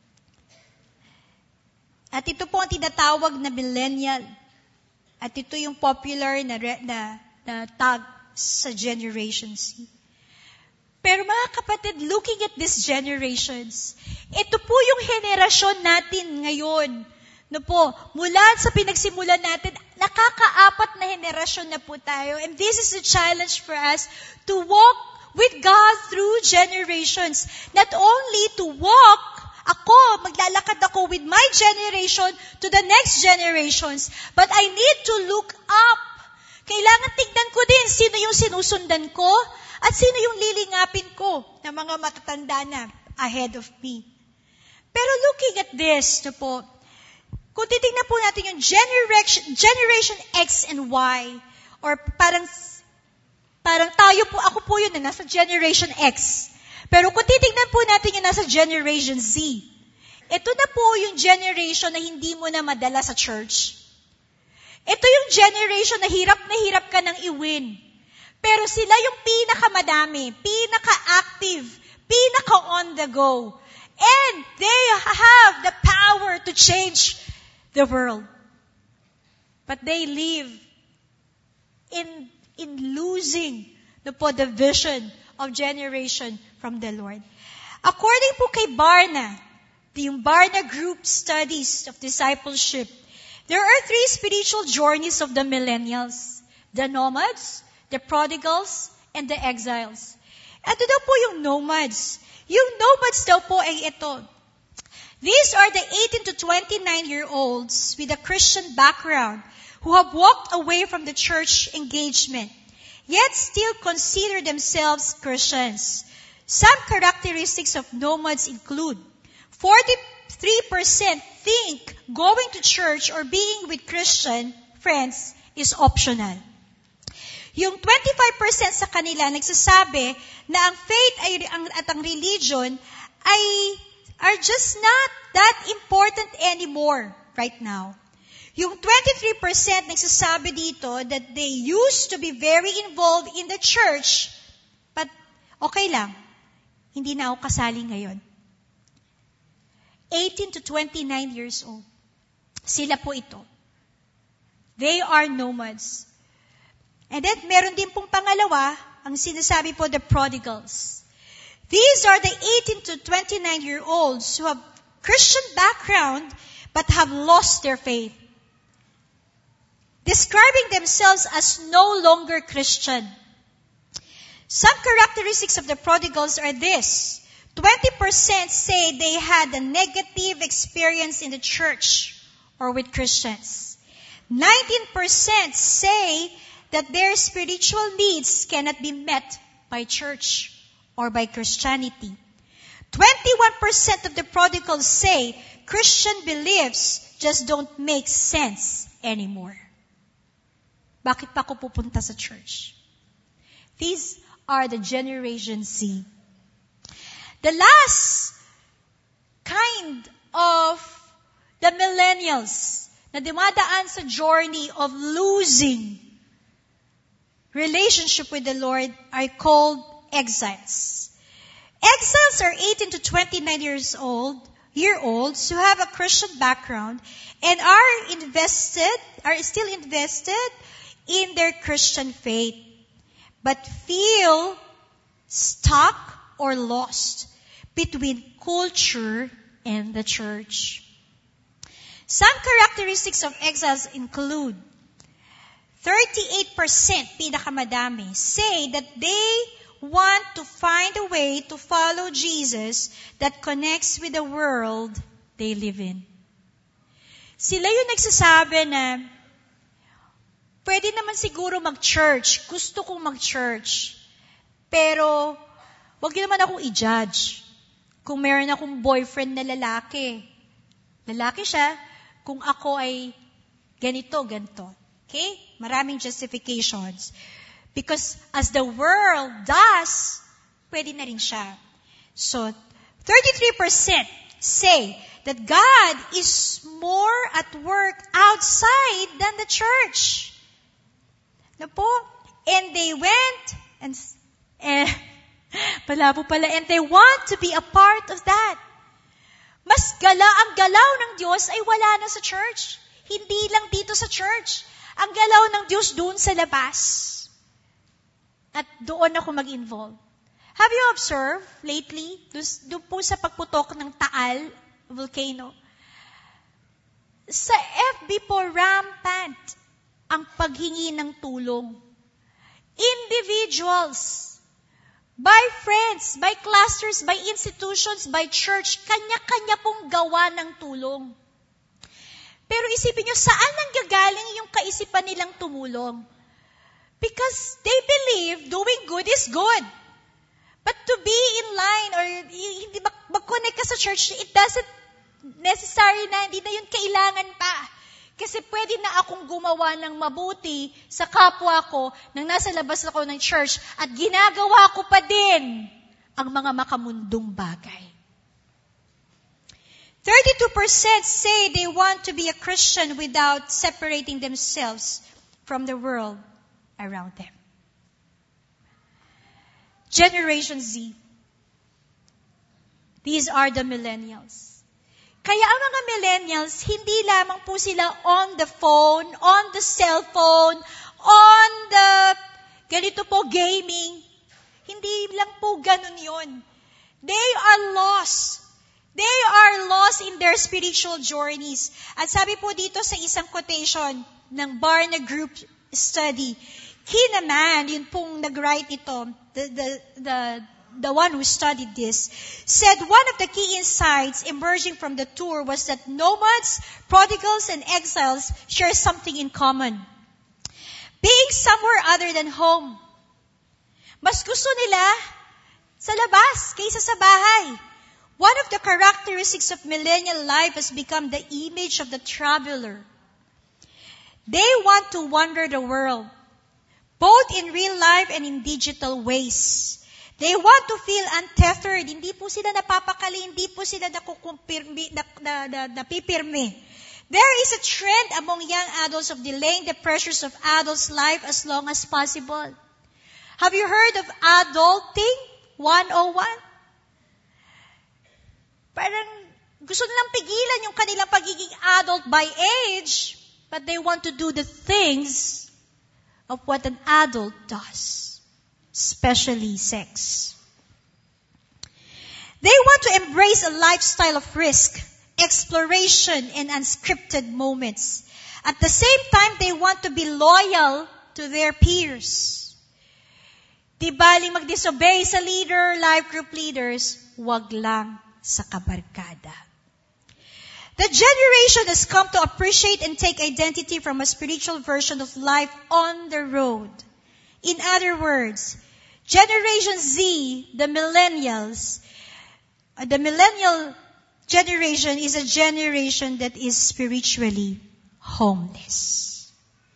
[SPEAKER 1] At ito po ang tinatawag na millennial. At ito yung popular na, na, na tag sa Generation C. Pero mga kapatid, looking at these generations, ito po yung henerasyon natin ngayon. No po, mula sa pinagsimulan natin, nakakaapat na henerasyon na po tayo. And this is a challenge for us to walk with God through generations. Not only to walk, ako, maglalakad ako with my generation to the next generations, but I need to look up. Kailangan tignan ko din sino yung sinusundan ko at sino yung lilingapin ko na mga matatanda na ahead of me. Pero looking at this, no po, kung titignan po natin yung generation, generation X and Y, or parang, parang tayo po, ako po yun na nasa Generation X. Pero kung titignan po natin yung nasa Generation Z, ito na po yung generation na hindi mo na madala sa church. Ito yung generation na hirap na hirap ka nang i-win. Pero sila yung pinakamadami, pinaka-active, pinaka-on the go. And they have the power to change the world. But they live in in losing the, the vision of generation from the Lord. According po kay Barna, yung Barna Group Studies of Discipleship, there are three spiritual journeys of the millennials. The nomads, the prodigals, and the exiles. Ito daw po yung nomads. Yung nomads daw po ay ito. These are the eighteen to twenty-nine-year-olds with a Christian background who have walked away from the church engagement, yet still consider themselves Christians. Some characteristics of nomads include forty-three percent think going to church or being with Christian friends is optional. Yung twenty-five percent sa kanila nagsasabi na ang faith ay, ang, at ang religion ay are just not that important anymore right now. Yung twenty-three percent nagsasabi dito that they used to be very involved in the church, but okay lang, hindi na ako kasali ngayon. eighteen to twenty-nine years old. Sila po ito. They are nomads. And then, meron din pong pangalawa, ang sinasabi po, the prodigals. These are the eighteen to twenty-nine-year-olds who have Christian background but have lost their faith, describing themselves as no longer Christian. Some characteristics of the prodigals are this. twenty percent say they had a negative experience in the church or with Christians. nineteen percent say that their spiritual needs cannot be met by church or by Christianity. twenty-one percent of the prodigals say Christian beliefs just don't make sense anymore. Bakit pa ako pupunta sa church? These are the Generation Z. The last kind of the millennials na dumadaan sa journey of losing relationship with the Lord are called exiles. Exiles are eighteen to twenty-nine years old, year olds who have a Christian background and are invested, are still invested in their Christian faith, but feel stuck or lost between culture and the church. Some characteristics of exiles include thirty-eight percent, pinakamadami, say that they want to find a way to follow Jesus that connects with the world they live in. Sila yung nagsasabi na, pwede naman siguro mag-church. Gusto kong mag-church. Pero, wag niyo naman akong i-judge. Kung meron akong boyfriend na lalaki. Lalaki siya, kung ako ay ganito, ganito. Okay? Maraming justifications. Because as the world does, pwede na rin siya. So, thirty-three percent say that God is more at work outside than the church. Na po? And they went, and, eh, pala po pala, and they want to be a part of that. Mas gala, ang galaw ng Diyos ay wala na sa church. Hindi lang dito sa church. Ang galaw ng Diyos doon sa labas. At doon ako mag-involve. Have you observed lately, doon po sa pagputok ng Taal volcano, sa F B po rampant ang paghingi ng tulong. Individuals, by friends, by clusters, by institutions, by church, kanya-kanya pong gawa ng tulong. Pero isipin nyo, saan nanggagaling yung kaisipan nilang tumulong? Because they believe doing good is good. But to be in line or hindi mag-connect ka sa church, it doesn't necessary na, hindi na yun kailangan pa. Kasi pwede na akong gumawa ng mabuti sa kapwa ko nang nasa labas ako ng church at ginagawa ko pa din ang mga makamundong bagay. thirty-two percent say they want to be a Christian without separating themselves from the world around them. Generation Z. These are the millennials. Kaya ang mga millennials, hindi lamang po sila on the phone, on the cell phone, on the, ganito po, gaming. Hindi lang po ganun yun. They are lost. They are lost in their spiritual journeys. At sabi po dito sa isang quotation ng Barna Group study, Kinnaman, yun pong nag-write ito, the, the, the, the one who studied this, said one of the key insights emerging from the tour was that nomads, prodigals, and exiles share something in common. Being somewhere other than home. Mas gusto nila sa labas kaysa sa bahay. One of the characteristics of millennial life has become the image of the traveler. They want to wander the world, both in real life and in digital ways. They want to feel untethered. Hindi po sila napapakali, hindi po sila nakukumpirmi, na, na, na, napipirmi. There is a trend among young adults of delaying the pressures of adults' life as long as possible. Have you heard of adulting one oh one? Parang Gusto nilang pigilan yung kanilang pagiging adult by age, but they want to do the things of what an adult does, especially sex. They want to embrace a lifestyle of risk, exploration, and unscripted moments. At the same time, they want to be loyal to their peers. Di baling mag-disobey sa leader, life group leaders, wag lang sa kabarkada. The generation has come to appreciate and take identity from a spiritual version of life on the road. In other words, Generation Z, the millennials, the millennial generation is a generation that is spiritually homeless.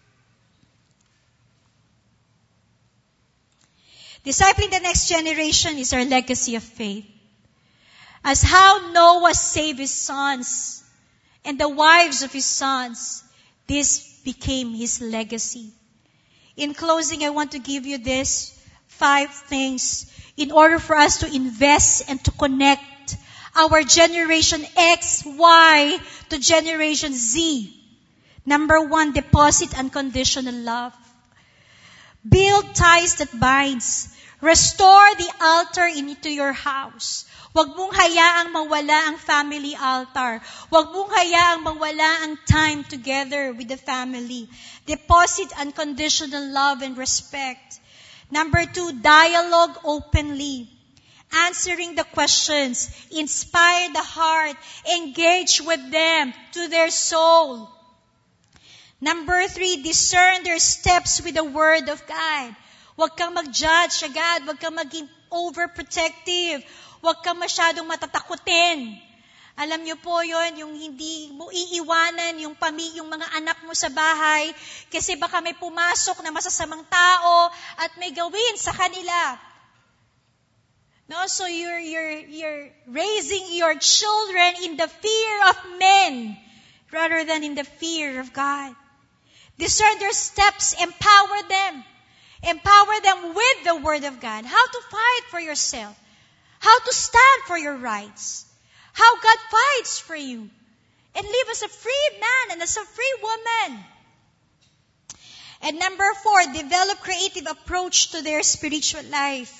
[SPEAKER 1] Discipling the next generation is our legacy of faith. As how Noah saved his sons and the wives of his sons, this became his legacy. In closing, I want to give you this five things in order for us to invest and to connect our generation X, Y to generation Z. Number one, deposit unconditional love. Build ties that binds. Restore the altar into your house. Huwag mong hayaang mawala ang family altar. Huwag mong hayaang mawala ang time together with the family. Deposit unconditional love and respect. Number two, dialogue openly. Answering the questions. Inspire the heart. Engage with them to their soul. Number three, discern their steps with the Word of God. Huwag kang mag-judge agad. Huwag kang maging overprotective. Huwag kang masyadong matatakutin. Alam niyo po yon, yung hindi mo iiwanan yung pami, yung mga anak mo sa bahay kasi baka may pumasok na masasamang tao at may gawin sa kanila. No, so you're you're you're raising your children in the fear of men rather than in the fear of God. Discern their steps, empower them. Empower them with the Word of God. How to fight for yourself. How to stand for your rights. How God fights for you. And live as a free man and as a free woman. And number four, develop creative approach to their spiritual life.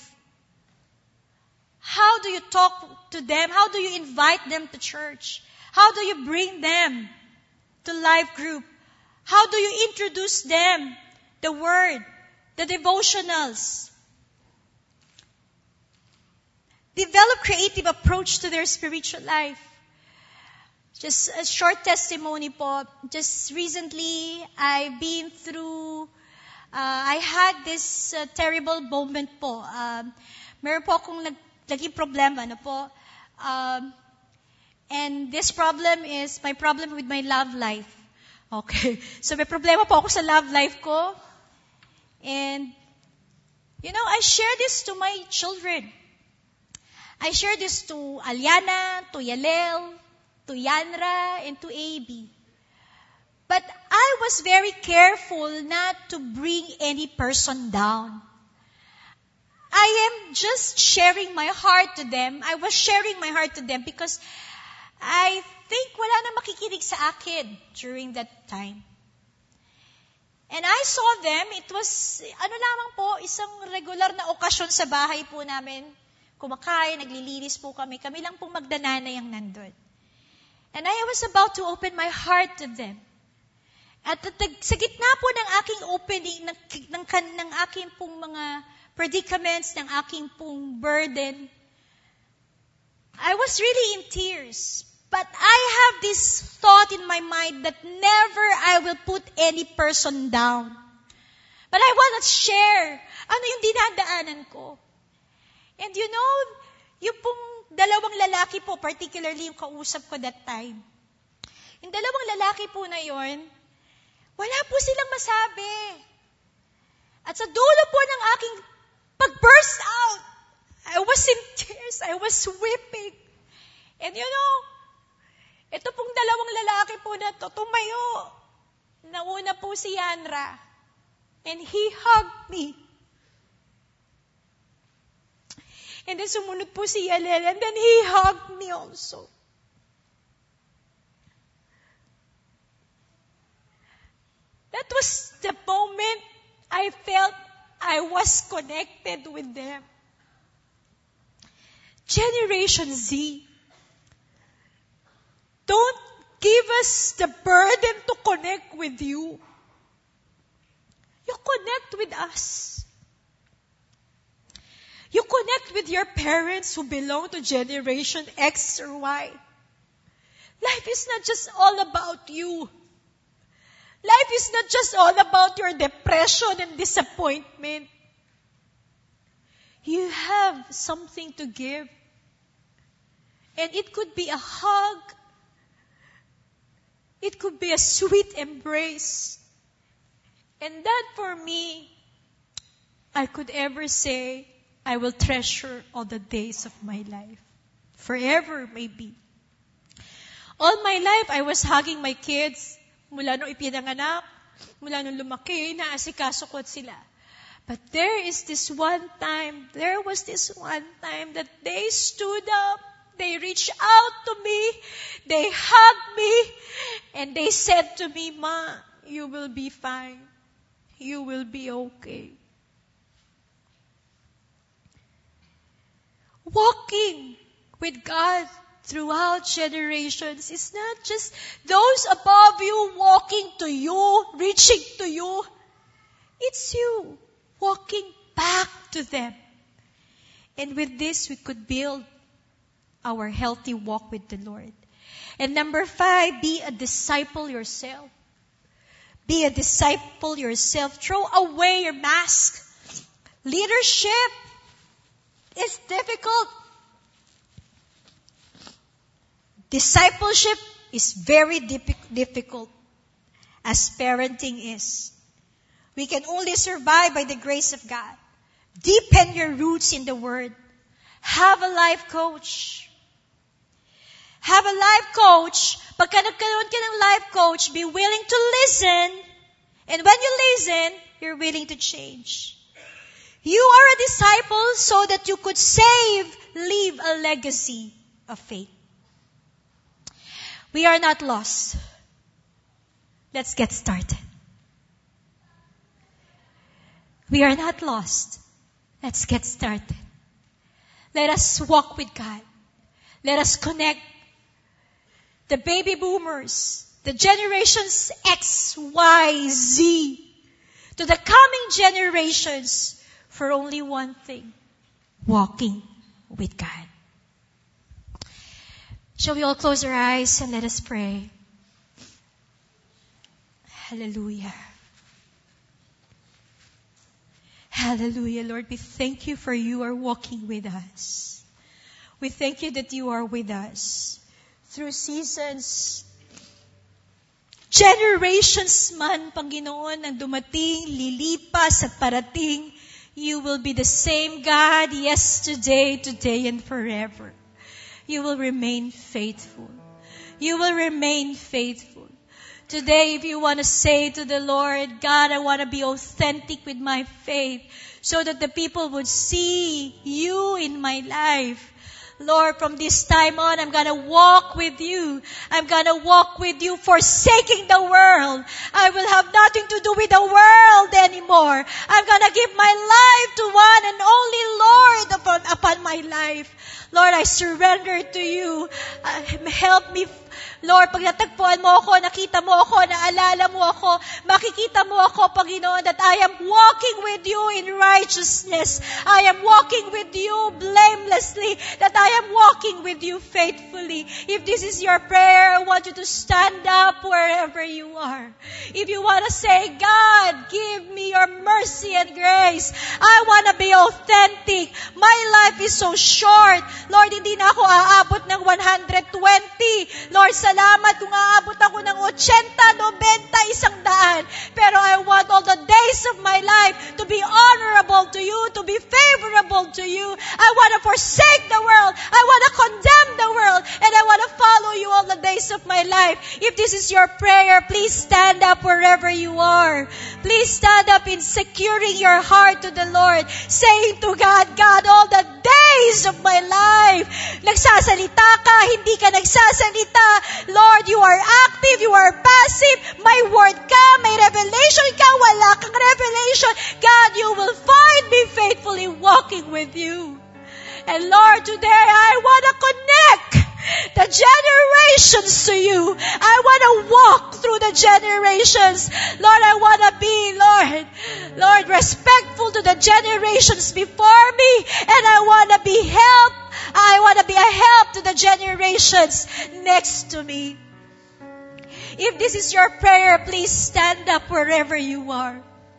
[SPEAKER 1] How do you talk to them? How do you invite them to church? How do you bring them to life group? How do you introduce them the Word, the devotionals? Develop creative approach to their spiritual life. Just a short testimony po. Just recently, I've been through, uh, I had this uh, terrible moment po. Um, meron po akong nag, naging problema, ano po. Um, and this problem is my problem with my love life. Okay. So may problema po ako sa love life ko. And, you know, I share this to my children. I share this to Aliana, to Yalel, to Yanra, and to A B. But I was very careful not to bring any person down. I am just sharing my heart to them. I was sharing my heart to them because I think wala na makikinig sa akin during that time. And I saw them, it was, ano lamang po, isang regular na okasyon sa bahay po namin. Kumakain, naglilinis po kami. Kami lang pong magdananay ang nandun. And I was about to open my heart to them. At sa gitna po ng aking opening, ng, ng, ng aking pong mga predicaments, ng aking pong burden, I was really in tears. But I have this thought in my mind that never I will put any person down. But I want to share ano yung dinadaanan ko. And you know, yung pong dalawang lalaki po, particularly yung kausap ko that time, yung dalawang lalaki po na yon, wala po silang masabi. At sa dulo po ng aking pag-burst out, I was in tears, I was weeping. And you know, ito pong dalawang lalaki po na to, tumayo. Nauna po si Yanra. And he hugged me. And then sumunod po si Yalel. And then he hugged me also. That was the moment I felt I was connected with them. Generation Z, don't give us the burden to connect with you. You connect with us. You connect with your parents who belong to Generation X or Y. Life is not just all about you. Life is not just all about your depression and disappointment. You have something to give. And it could be a hug. It could be a sweet embrace. And that for me, I could ever say, I will treasure all the days of my life. Forever, maybe. All my life, I was hugging my kids. Mula nung ipinanganak, mula nung lumaki, naasikaso ko sila. But there is this one time, there was this one time that they stood up, they reached out to me, they hugged me, and they said to me, Ma, you will be fine. You will be okay. Walking with God throughout generations is not just those above you walking to you, reaching to you. It's you walking back to them. And with this, we could build our healthy walk with the Lord. And number five, be a disciple yourself. Be a disciple yourself. Throw away your mask. Leadership is difficult. Discipleship is very difficult, as parenting is. We can only survive by the grace of God. Deepen your roots in the Word. Have a life coach. Have a life coach. Pagka nagkaroon ka ng life coach, be willing to listen. And when you listen, you're willing to change. You are a disciple so that you could save, leave a legacy of faith. We are not lost. Let's get started. We are not lost. Let's get started. Let us walk with God. Let us connect the baby boomers, the generations X, Y, Z, to the coming generations for only one thing: walking with God. Shall we all close our eyes and let us pray? Hallelujah. Hallelujah, Lord. We thank you for you are walking with us. We thank you that you are with us through seasons, generations man, Panginoon, ang dumating, lilipas at parating. You will be the same God yesterday, today, and forever. You will remain faithful. You will remain faithful. Today, if you want to say to the Lord, God, I want to be authentic with my faith so that the people would see you in my life. Lord, from this time on, I'm going to walk with you. I'm going to walk with you, forsaking the world. I will have nothing to do with the world anymore. I'm going to give my life to one and only Lord upon, upon my life. Lord, I surrender to you. Uh, help me, Lord, pag natagpuan mo ako, nakita mo ako, naalala mo ako, makikita mo ako, Panginoon, that I am walking with you in righteousness. I am walking with you blamelessly, that I am walking with you faithfully. If this is your prayer, I want you to stand up wherever you are. If you want to say, God, give me your mercy and grace. I want to be authentic. My life is so short. Lord, hindi na ako aabot ng one hundred twenty. Lord, salamat kung aabot ako ng eighty, ninety, isang daan. Pero I want all the days of my life to be honorable acceptable to you, to be favorable to you. I want to forsake the world. I want to condemn the world. And I want to follow you all the days of my life. If this is your prayer, please stand up wherever you are. Please stand up in securing your heart to the Lord. Saying to God, God, all the days of my life, nagsasalita ka, hindi ka nagsasalita. Lord, you are active, you are passive. May word ka, may revelation ka, wala kang revelation. God, you will find me faithfully walking with you. And Lord, today I want to connect the generations to you. I want to walk through the generations. Lord, I want to be, Lord, Lord, respectful to the generations before me. And I want to be help. I want to be a help to the generations next to me. If this is your prayer, please stand up wherever you are.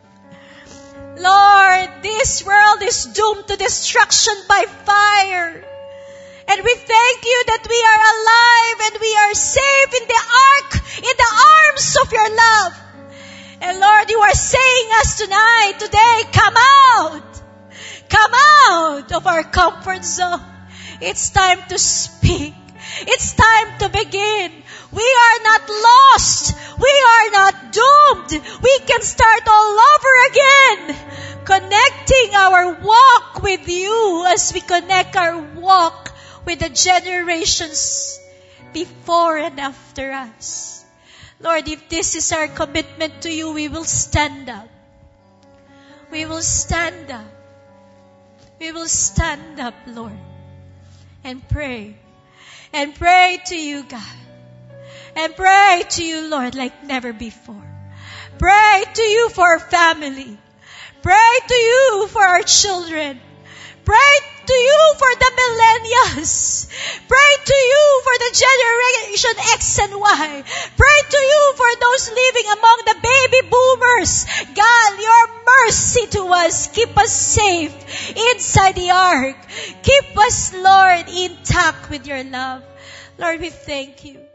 [SPEAKER 1] Lord, this world is doomed to destruction by fire. And we thank you that we are alive and we are safe in the ark, in the arms of your love. And Lord, you are saying us tonight, today, come out. Come out of our comfort zone. It's time to speak. It's time to begin. We are not lost. We are not doomed. We can start all over again. Connecting our walk with you as we connect our walk with the generations before and after us. Lord, if this is our commitment to you, we will stand up. We will stand up. We will stand up, Lord, and pray. And pray to you, God. And pray to you, Lord, like never before. Pray to you for our family. Pray to you for our children. Pray to you for the millennials. Pray to you for the generation X and Y. Pray to you for those living among the baby boomers. God, your mercy to us. Keep us safe inside the ark. Keep us, Lord, intact with your love. Lord, we thank you.